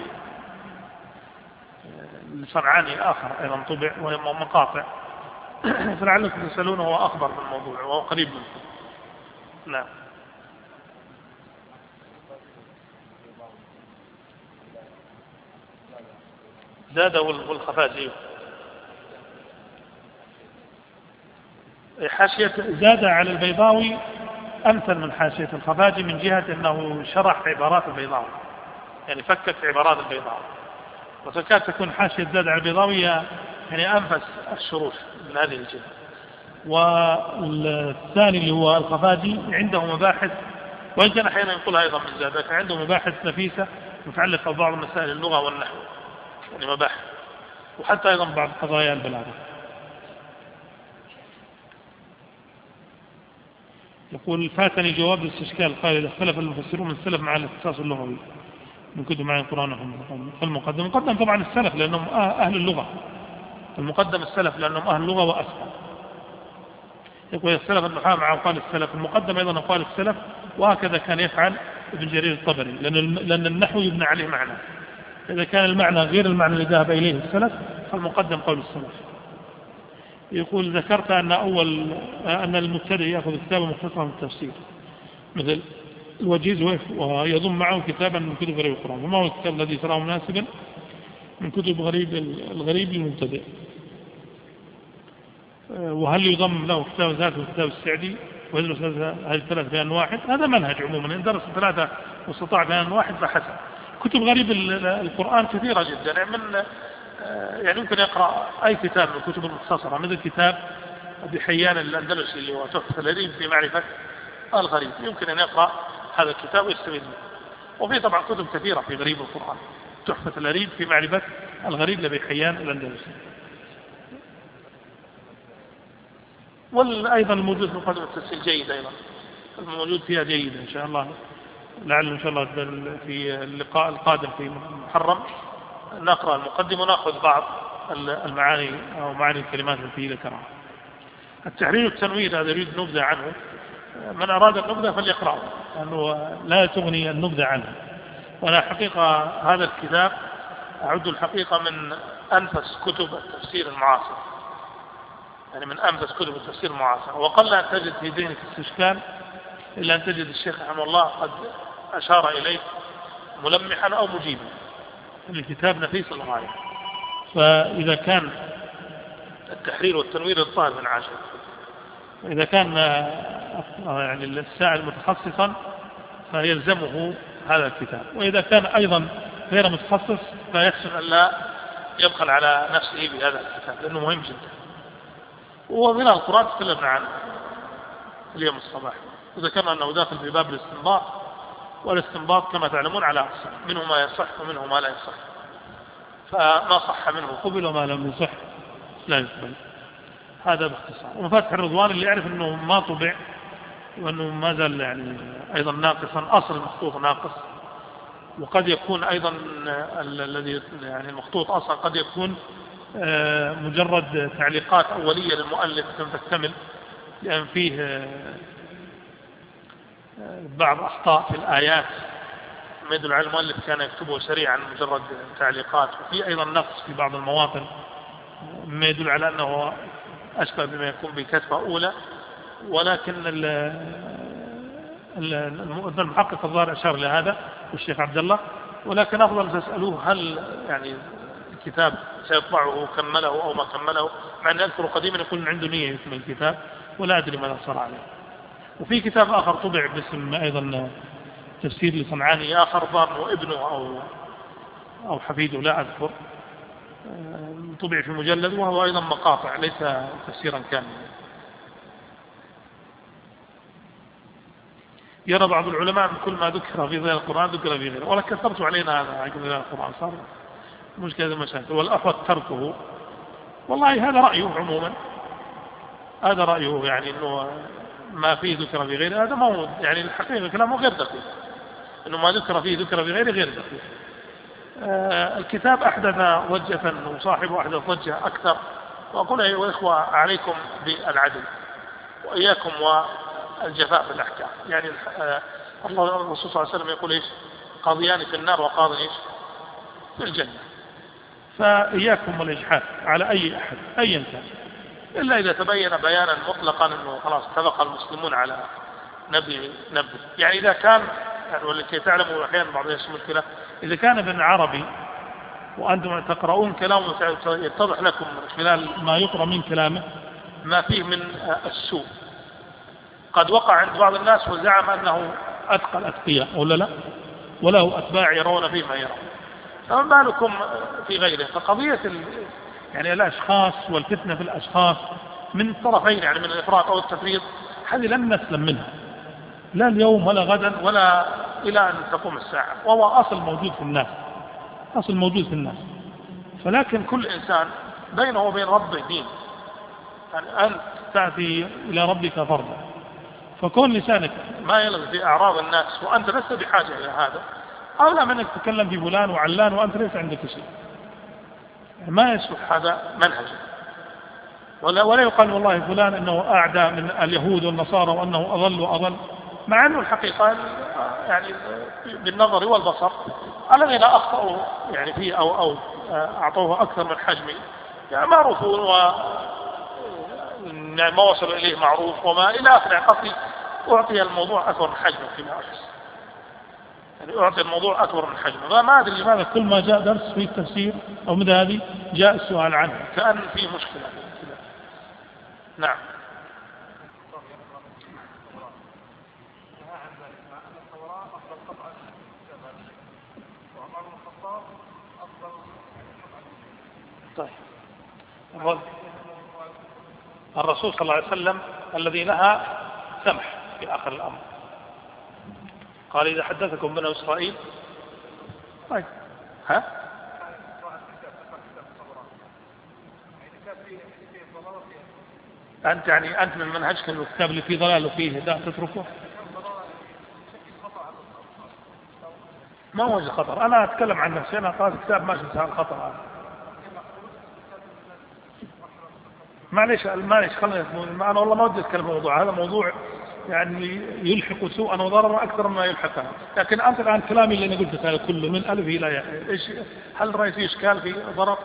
الصنعاني آخر أيضا طبع وهي مقاطع فلعلكم تسألونه هو أخبر بالموضوع وهو قريب منكم. نعم. زاد والخفاجي حاشية زاد على البيضاوي أمثل من حاشية الخفاجي من جهة أنه شرح عبارات البيضاوي، يعني فكت عبارات البيضاوي، وتكاد تكون حاشية زاد على البيضاوي يعني أنفس الشروح من هذه الجهة. والثاني اللي هو الخفاجي عنده مباحث، وإن كان أحيانا ينقلها أيضا من زاد، لكن عنده مباحث نفيسة متعلقة ببعض مسائل اللغة والنحو، يعني مباحث، وحتى أيضا بعض قضايا البلاغة. يقول فاتني جواب الاستشكال قال إذا اختلف المفسرون من السلف مع الاختصاص اللغوي من كتب معي القرآن فالمقدم مقدم طبعا السلف لأنهم أهل اللغة، المقدم السلف لأنهم أهل اللغة وأسفل. يقول السلف النحاة مع أقوال السلف، المقدم أيضا أقوال السلف، وهكذا كان يفعل ابن جرير الطبري لأن النحو يبنى عليه معنى، إذا كان المعنى غير المعنى اللي ذهب إليه السلف فالمقدم قول السلف. يقول ذكرت أن المبتدئ يأخذ كتابا مختصرا في التفسير مثل الوجيز ويضم معه كتابا من كتب غريب القرآن، وما هو الكتاب الذي تراه مناسبا من كتب الغريب للمبتدئ؟ وهل يضم له كتاب ذاته وكتاب السعدي ويدرس هذه الثلاث بأن واحد؟ هذا منهج عموما، إن درس ثلاثة واستطاع بأن واحد فحسن. كتب غريب القرآن كثيرة جدا، يعني يمكن يقرأ أي كتاب من الكتب المختصرة مثل كتاب أبي حيان الأندلسي اللي هو تحفة الغريب في معرفة الغريب، يمكن أن يقرأ هذا الكتاب ويستفيد منه. وفي طبعا كتب كثيرة في غريب القرآن، تحفة الغريب في معرفة الغريب لأبي حيان الأندلسي. وأيضا الموجود في مقدمة التفسير جيد، أيضا الموجود فيها جيد إن شاء الله، لعل إن شاء الله في اللقاء القادم في محرم نقرأ المقدمة ونأخذ بعض المعاني أو معاني الكلمات التي ذكرها. التحرير والتنوير هذا يريد نبذة عنه، من أراد النبذة فليقرأه لأنه لا تغني النبذة عنه. وأنا حقيقة هذا الكتاب أعد الحقيقة من أنفس كتب التفسير المعاصر، يعني من أنفس كتب التفسير المعاصر، وقل أن تجد في ذهنك استشكال إلا أن تجد الشيخ رحمه الله قد أشار إليه ملمحا أو مجيبا. الكتاب نفيس للغاية، فإذا كان التحرير والتنوير للطالب بن عاشر، وإذا كان يعني السائل متخصصا فيلزمه هذا الكتاب، وإذا كان أيضا غير متخصص فيحسن أن لا يبخل على نفسه بهذا الكتاب لأنه مهم جدا. ومن القرآن تكلمنا عنه اليوم الصباح، وذكرنا أنه داخل في باب الاستنباط، والاستنباط كما تعلمون على أقسام، منه ما يصح ومنه ما لا يصح، فما صح منه قبل وما لم يصح لا يقبل. هذا باختصار. ومفاتح الرضوان اللي يعرف أنه ما طبع وأنه ما زال يعني أيضا ناقصا، أصل المخطوط ناقص، وقد يكون أيضا الذي يعني المخطوط أصلا قد يكون مجرد تعليقات أولية للمؤلف لم تكتمل، لأن فيه بعض أخطاء في الآيات ما يدل على المؤلف كان يكتبه سريعا مجرد تعليقات، وفي أيضا نقص في بعض المواطن ما يدل على أنه أشبه بما يكون بكتبة أولى. ولكن المحقق الظاهر أشار لهذا والشيخ عبد الله، ولكن أفضل تسألوه هل يعني الكتاب سيطبعه كمله أو ما كمله، مع أن أذكر قديما يقول عنده نية يكمل الكتاب ولا أدري ماذا صار عليه. وفي كتاب آخر طبع باسم أيضا تفسير لصنعاني آخر ظهر ابنه أو حفيده لا أذكر، طبع في مجلد وهو أيضا مقاطع ليس تفسيرا كاملا. يرى بعض العلماء من كل ما ذكر في ظلال القرآن ذكر في غيره، ولا كثرت علينا هذا عن ظلال القرآن صار مشكلة المشاكل، والأحوط تركه. والله هذا رأيه عموما، هذا رأيه يعني أنه ما فيه ذكر في غيره، هذا ما هو يعني الحقيقة كلامه غير دقيق، أنه ما ذكر فيه ذكر في غيره غير دقيق، الكتاب أحدث ضجة وصاحبه أحدث ضجة أكثر، وأقول أيها الإخوة عليكم بالعدل وإياكم والجفاء في الأحكام. يعني الرسول صلى الله عليه وسلم يقول إيش؟ قاضيان في النار وقاض إيش؟ في الجنة. فإياكم والإجحاف على أي أحد أيا كان، إلا إذا تبين بيانا مطلقا أنه خلاص اتفق المسلمون على نبي. يعني إذا كان يعني ولكي تعلموا أحيانا بعض المشكلة، إذا كان ابن عربي وأنتم تقرؤون كلامه يتضح لكم من خلال ما يقرأ من كلامه ما فيه من السوء. قد وقع عند بعض الناس وزعم أنه أتقى الأتقياء ولا لا، وله أتباع يرون فيه ما يرون، فما بالكم في غيره. فقضية يعني الأشخاص والفتنة في الأشخاص من الطرفين، يعني من الإفراط أو التفريط، هذه لن نسلم منها لا اليوم ولا غدا ولا إلى أن تقوم الساعة، وهو أصل موجود في الناس، أصل موجود في الناس. فلكن كل إنسان بينه وبين ربه دين، يعني أنت تأتي إلى ربك فردا، فكون لسانك ما يلغي في أعراض الناس وأنت لست بحاجة إلى هذا، أولى منك تتكلم في فلان وعلان وأنت ليس عندك شيء. ما يصلح هذا منهجا، ولا يقال والله فلان أنه أعدى من اليهود والنصارى وأنه أضل وأضل، مع أنه الحقيقة يعني بالنظر والبصر الذين أخطأوا يعني فيه أو أعطوه أكثر من حجمه يعني معروفون، يعني ما وصل إليه معروف وما إلى آخر. قصدي أعطي الموضوع أكبر من حجمه فيما أحس، يعني أعطي الموضوع أكبر من حجمه. فما أدري لماذا كل ما جاء درس في التفسير أو مثل هذه جاء السؤال عنه كأن فيه مشكلة. نعم. طيب، الرسول صلى الله عليه وسلم الذي نهى سمح في آخر الأمر، قال إذا حدثكم بنو إسرائيل. طيب ها؟ أنت يعني أنت من منهجك أن الكتاب اللي فيه ضلال وفيه هداية تتركه؟ ما هو وجه خطر، أنا أتكلم عن نفسي، أنا قرأت كتاب ما شفت هذا الخطر هذا. معليش خلينا، أنا والله ما ودي أتكلم في الموضوع هذا، موضوع يعني يلحق سوءا وضررا أكثر مما يلحقها. لكن أنت الآن كلامي اللي أنا قلته هذا كله من ألف إلى ياء، إيش هل رأيت فيه إشكال في ضرر؟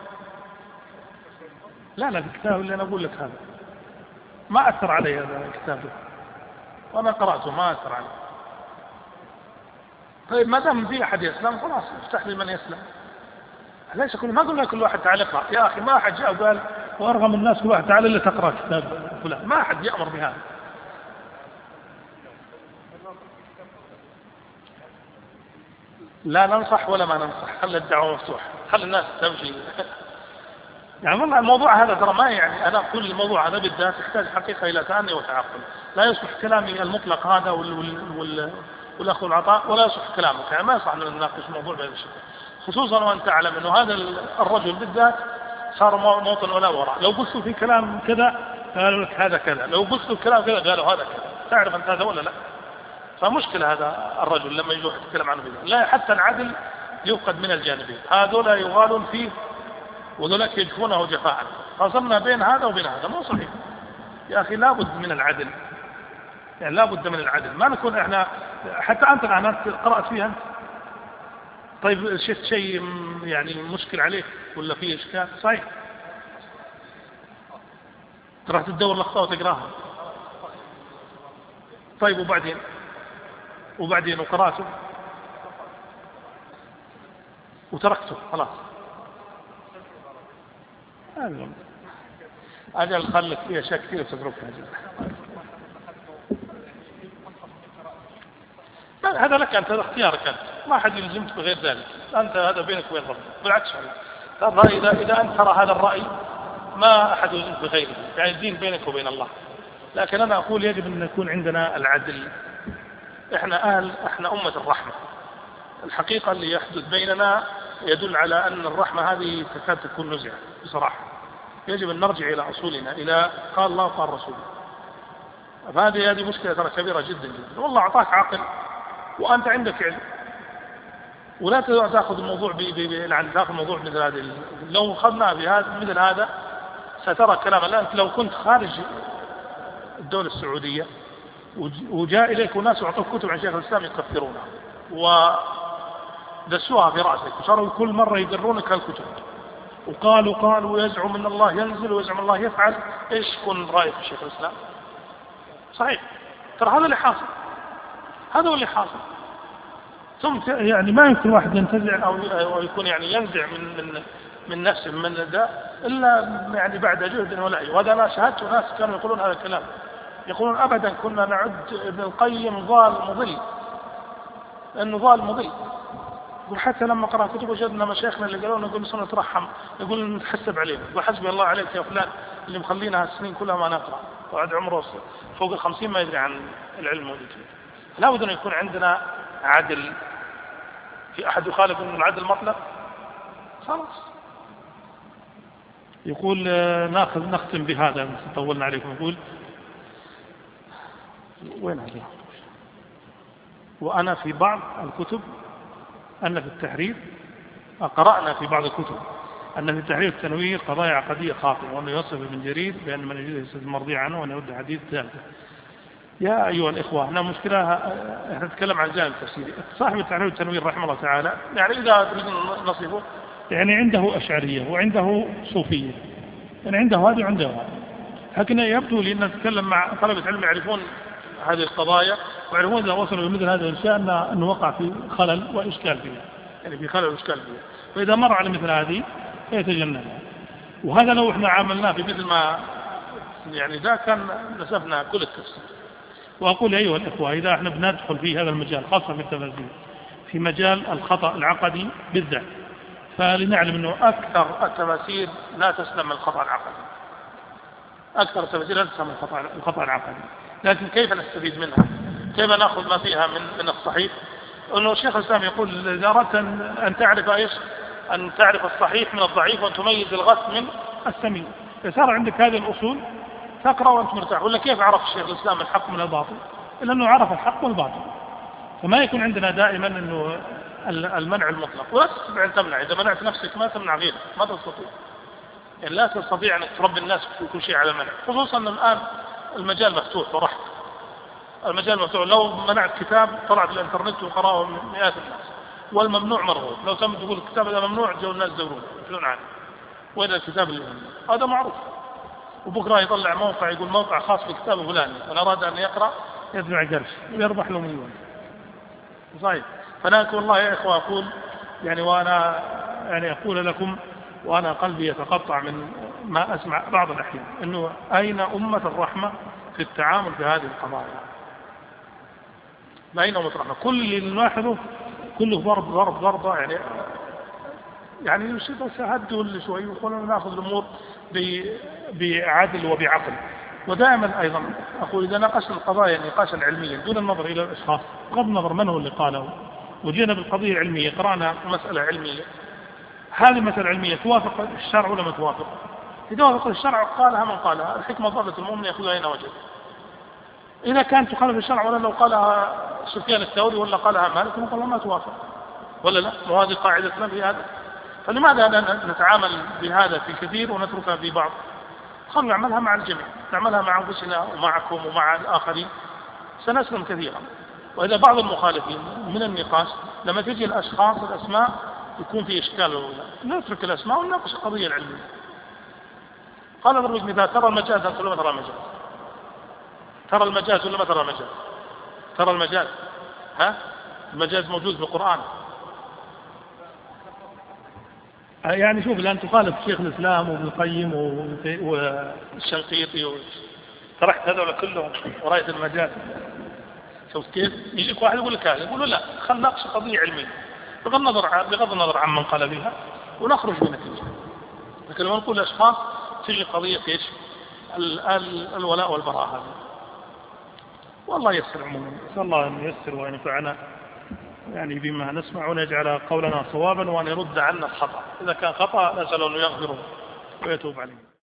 لا الكتاب اللي أنا أقول لك هذا ما أثر علي هذا الكتاب ده، وأنا قرأته ما أثر علي. طيب ما دام في أحد يسلم خلاص افتح لي من يسلم، ليس ما قلنا كل واحد تعال اقرأ. يا أخي ما أحد جاء وقال وأرغم الناس كل واحد تعال إلا تقرأ كتاب فلان، ما أحد يأمر بهذا. لا ننصح ولا ما ننصح، خلي الدعوة مفتوحة، خلي الناس تمشي. يعني والله الموضوع هذا ترى ما يعني أنا أقول الموضوع هذا بالذات يحتاج حقيقة إلى تأني وتعقل. لا يصلح كلامي المطلق هذا والأخذ والعطاء، ولا يصلح كلامك، يعني ما يصلح أن نناقش الموضوع بهذا الشكل، خصوصا وأنت تعلم أنه هذا الرجل بالذات صار موطن ولا وراء. لو قلت في كلام كذا قالوا لك هذا كذا، لو قلت في كلام كذا قالوا هذا كذا. تعرف أنت هذا ولا لا؟ فمشكلة هذا الرجل لما يجوح يتكلم عنه بذلك. لا حتى العدل يفقد من الجانبين، هذول يغالون فيه وذلك يجفونه جفاء. فصلنا بين هذا وبين هذا مو صحيح يا أخي. لابد من العدل، يعني لابد من العدل، ما نكون احنا حتى أنت الآن قرأت فيها أنت. طيب شفت شيء يعني مشكل عليك ولا فيه إشكال؟ صحيح تروح تدور الأخطاء وتقراها. طيب وبعدين وقراته وتركته خلاص. أجل خلك فيها أشياء كثير تتركها. هذا لك أنت، اختيارك أنت، ما حد يلزمك بغير ذلك، أنت هذا بينك وبين ربك. بالعكس الرأي إذا أنت ترى هذا الرأي ما أحد يلزمك بغيره، يعني الدين بينك وبين الله. لكن أنا أقول يجب أن يكون عندنا العدل. إحنا أمة الرحمة. الحقيقة اللي يحدث بيننا يدل على أن الرحمة هذه تكاد تكون نزعة بصراحة. يجب أن نرجع إلى أصولنا، إلى قال الله وقال رسوله. فهذه مشكلة ترى كبيرة جدا جدا. والله أعطاك عقل وأنت عندك علم، ولا تأخذ الموضوع يعني تأخذ الموضوع مثل هذه. لو أخذنا بهذا مثل هذا سترى كلام الآن. لو كنت خارج الدولة السعودية وجاء إليك وناس وعطوك كتب عن شيخ الإسلام يكفرونها ودسوها في رأسك وصاروا كل مرة يدرونك هالكتب وقالوا ويزعم أن الله ينزل ويزعم الله يفعل، إيش يكون رأيك في شيخ الإسلام؟ صحيح، ترى هذا اللي حاصل، هذا هو اللي حاصل. ثم يعني ما يمكن واحد ينتزع أو يكون يعني ينزع من نفسه من ده إلا يعني بعد جهد ولعي. وهذا أنا شاهدت ناس كانوا يقولون هذا الكلام، يقولون أبدا كنا نعد ابن القيم ضال مضل، لأنه ضال مضل. وحتى لما قرأ كتب وجدنا مشايخنا اللي قالوا نقول نصير نترحم، يقول نتحسب عليهم، وحسبي الله عليك يا فلان اللي مخلينا هالسنين كلها ما نقرأ، وعد عمره فوق 50 ما يدري عن العلم والدين. لا بد أن يكون عندنا عدل. في أحد يخالف أن العدل مطلق؟ خلاص. يقول نختم بهذا، طولنا عليكم. يقول وين هذا؟ وأنا في بعض الكتب أن في التحرير قرأنا في بعض الكتب أن في التحرير التنوير قضايا عقدية خاطئة، وأنه يوصف ابن جرير بأن من يجوز يستدل مرضي عنه وأن يرد حديث ثالثة. يا أيها الإخوة، هنا مشكلة، احنا نتكلم عن جانب تفسيري. صاحب التحرير والتنوير رحمه الله تعالى يعني إذا تريد نصفه يعني عنده أشعرية وعنده صوفية، يعني عنده هذه وعنده هذا. لكن يبدو لي أن نتكلم مع طلبة علم يعرفون هذه القضايا ويعرفون إذا وصلوا لمثل هذا الأشياء أنه وقع في خلل وإشكال فيها، يعني في خلل وإشكال فيها، فإذا مر على مثل هذه فيتجنبها. وهذا لو احنا عاملناه في مثل ما يعني ذا كان نسفنا كل التفسير. وأقول يا أيها الإخوة، إذا احنا بندخل في هذا المجال خاصة في التفاسير في مجال الخطأ العقدي بالذات، فلنعلم أنه أكثر التفاسير لا تسلم من الخطأ العقدي، أكثر التفاسير لا تسلم من الخطأ العقدي. لكن كيف نستفيد منها؟ كيف نأخذ ما فيها من الصحيح؟ أنه الشيخ الإسلام يقول إذا أردت أن تعرف إيش؟ أن تعرف الصحيح من الضعيف وأن تميز الغث من السمين. فصار عندك هذه الأصول تقرأ وأنت مرتاح. ولا كيف عرف الشيخ الإسلام الحق من الباطل؟ إلا أنه عرف الحق والباطل. فما يكون عندنا دائما أنه المنع المطلق، ولا تستطيع أن تمنع. إذا منعت نفسك ما تمنع غيرك، ما تستطيع. يعني لا تستطيع أن تربي الناس في كل شيء على المنع، خصوصا أن الآن المجال مفتوح ورحب. المجال مفتوح، لو منعت كتاب طلع في الانترنت وقرأه مئات الناس، والممنوع مرغوب. لو تم تقول الكتاب هذا ممنوع جو الناس يدورون يقولون عنه، وين الكتاب اللي ممنوع؟ هذا معروف. وبكرة يطلع موقع يقول موقع خاص بكتاب فلاني، من أراد أن يقرأ يدفع قرش ويربح له مليون. صحيح. فأنا والله يا إخوة أقول يعني، وأنا يعني أقول لكم وأنا قلبي يتقطع من ما أسمع بعض الأحيان، أنه أين أمة الرحمة في التعامل في هذه القضايا؟ ما أين أمة الرحمة؟ كل نلاحظه كله ضرب يعني يصيب تهدل شوي، يقولون نأخذ الأمور بعدل وبعقل. ودائما أيضا أقول إذا ناقشنا القضايا نقاشا علميا دون النظر إلى الأشخاص، بغض النظر من هو اللي قاله، وجينا بالقضية العلمية قرأنا مسألة علمية، هذه مسألة علمية توافق الشرع ولا ما توافق؟ إذا وافق الشرع قالها من قالها، الحكمة ضربة المؤمن يأخذها أين وجد. إذا كانت تخالف الشرع ولا لو قالها سفيان الثوري ولا قالها مالك نقول ما توافق ولا لا، وهذه قاعدتنا في هذا. فلماذا نتعامل بهذا في كثير ونتركها في بعض؟ خلنا نعملها مع الجميع، نعملها مع أنفسنا ومعكم ومع الآخرين سنسلم كثيرا. وإذا بعض المخالفين من النقاش لما تجي الأشخاص الأسماء يكون في إشكال ولا نترك الأسماء ونناقش القضية العلمية. قال ضرب مثال، ترى المجاز ولا ما ترى المجاز؟ ترى المجاز ولا ما ترى المجاز؟ ترى المجاز، ها؟ المجاز موجود في القرآن. يعني شوف الآن تخالف شيخ الإسلام وابن القيم والشنقيطي طرحت هذول كلهم ورأيت المجاز. شوف كيف يجيك واحد يقول لك هذا، يقول له لا خلنا نناقش قضية علمية بغض النظر عن من قال بها ونخرج بنتيجة. لكن لما نقول لأشخاص تجي قضية ايش؟ الولاء والبراء هذا. والله يسر عموما، نسأل الله أن ييسر وأن ينفعنا يعني بما نسمع ونجعل قولنا صوابا وأن يرد عنا الخطأ. إذا كان خطأ نسأل أن يغفره ويتوب عليه.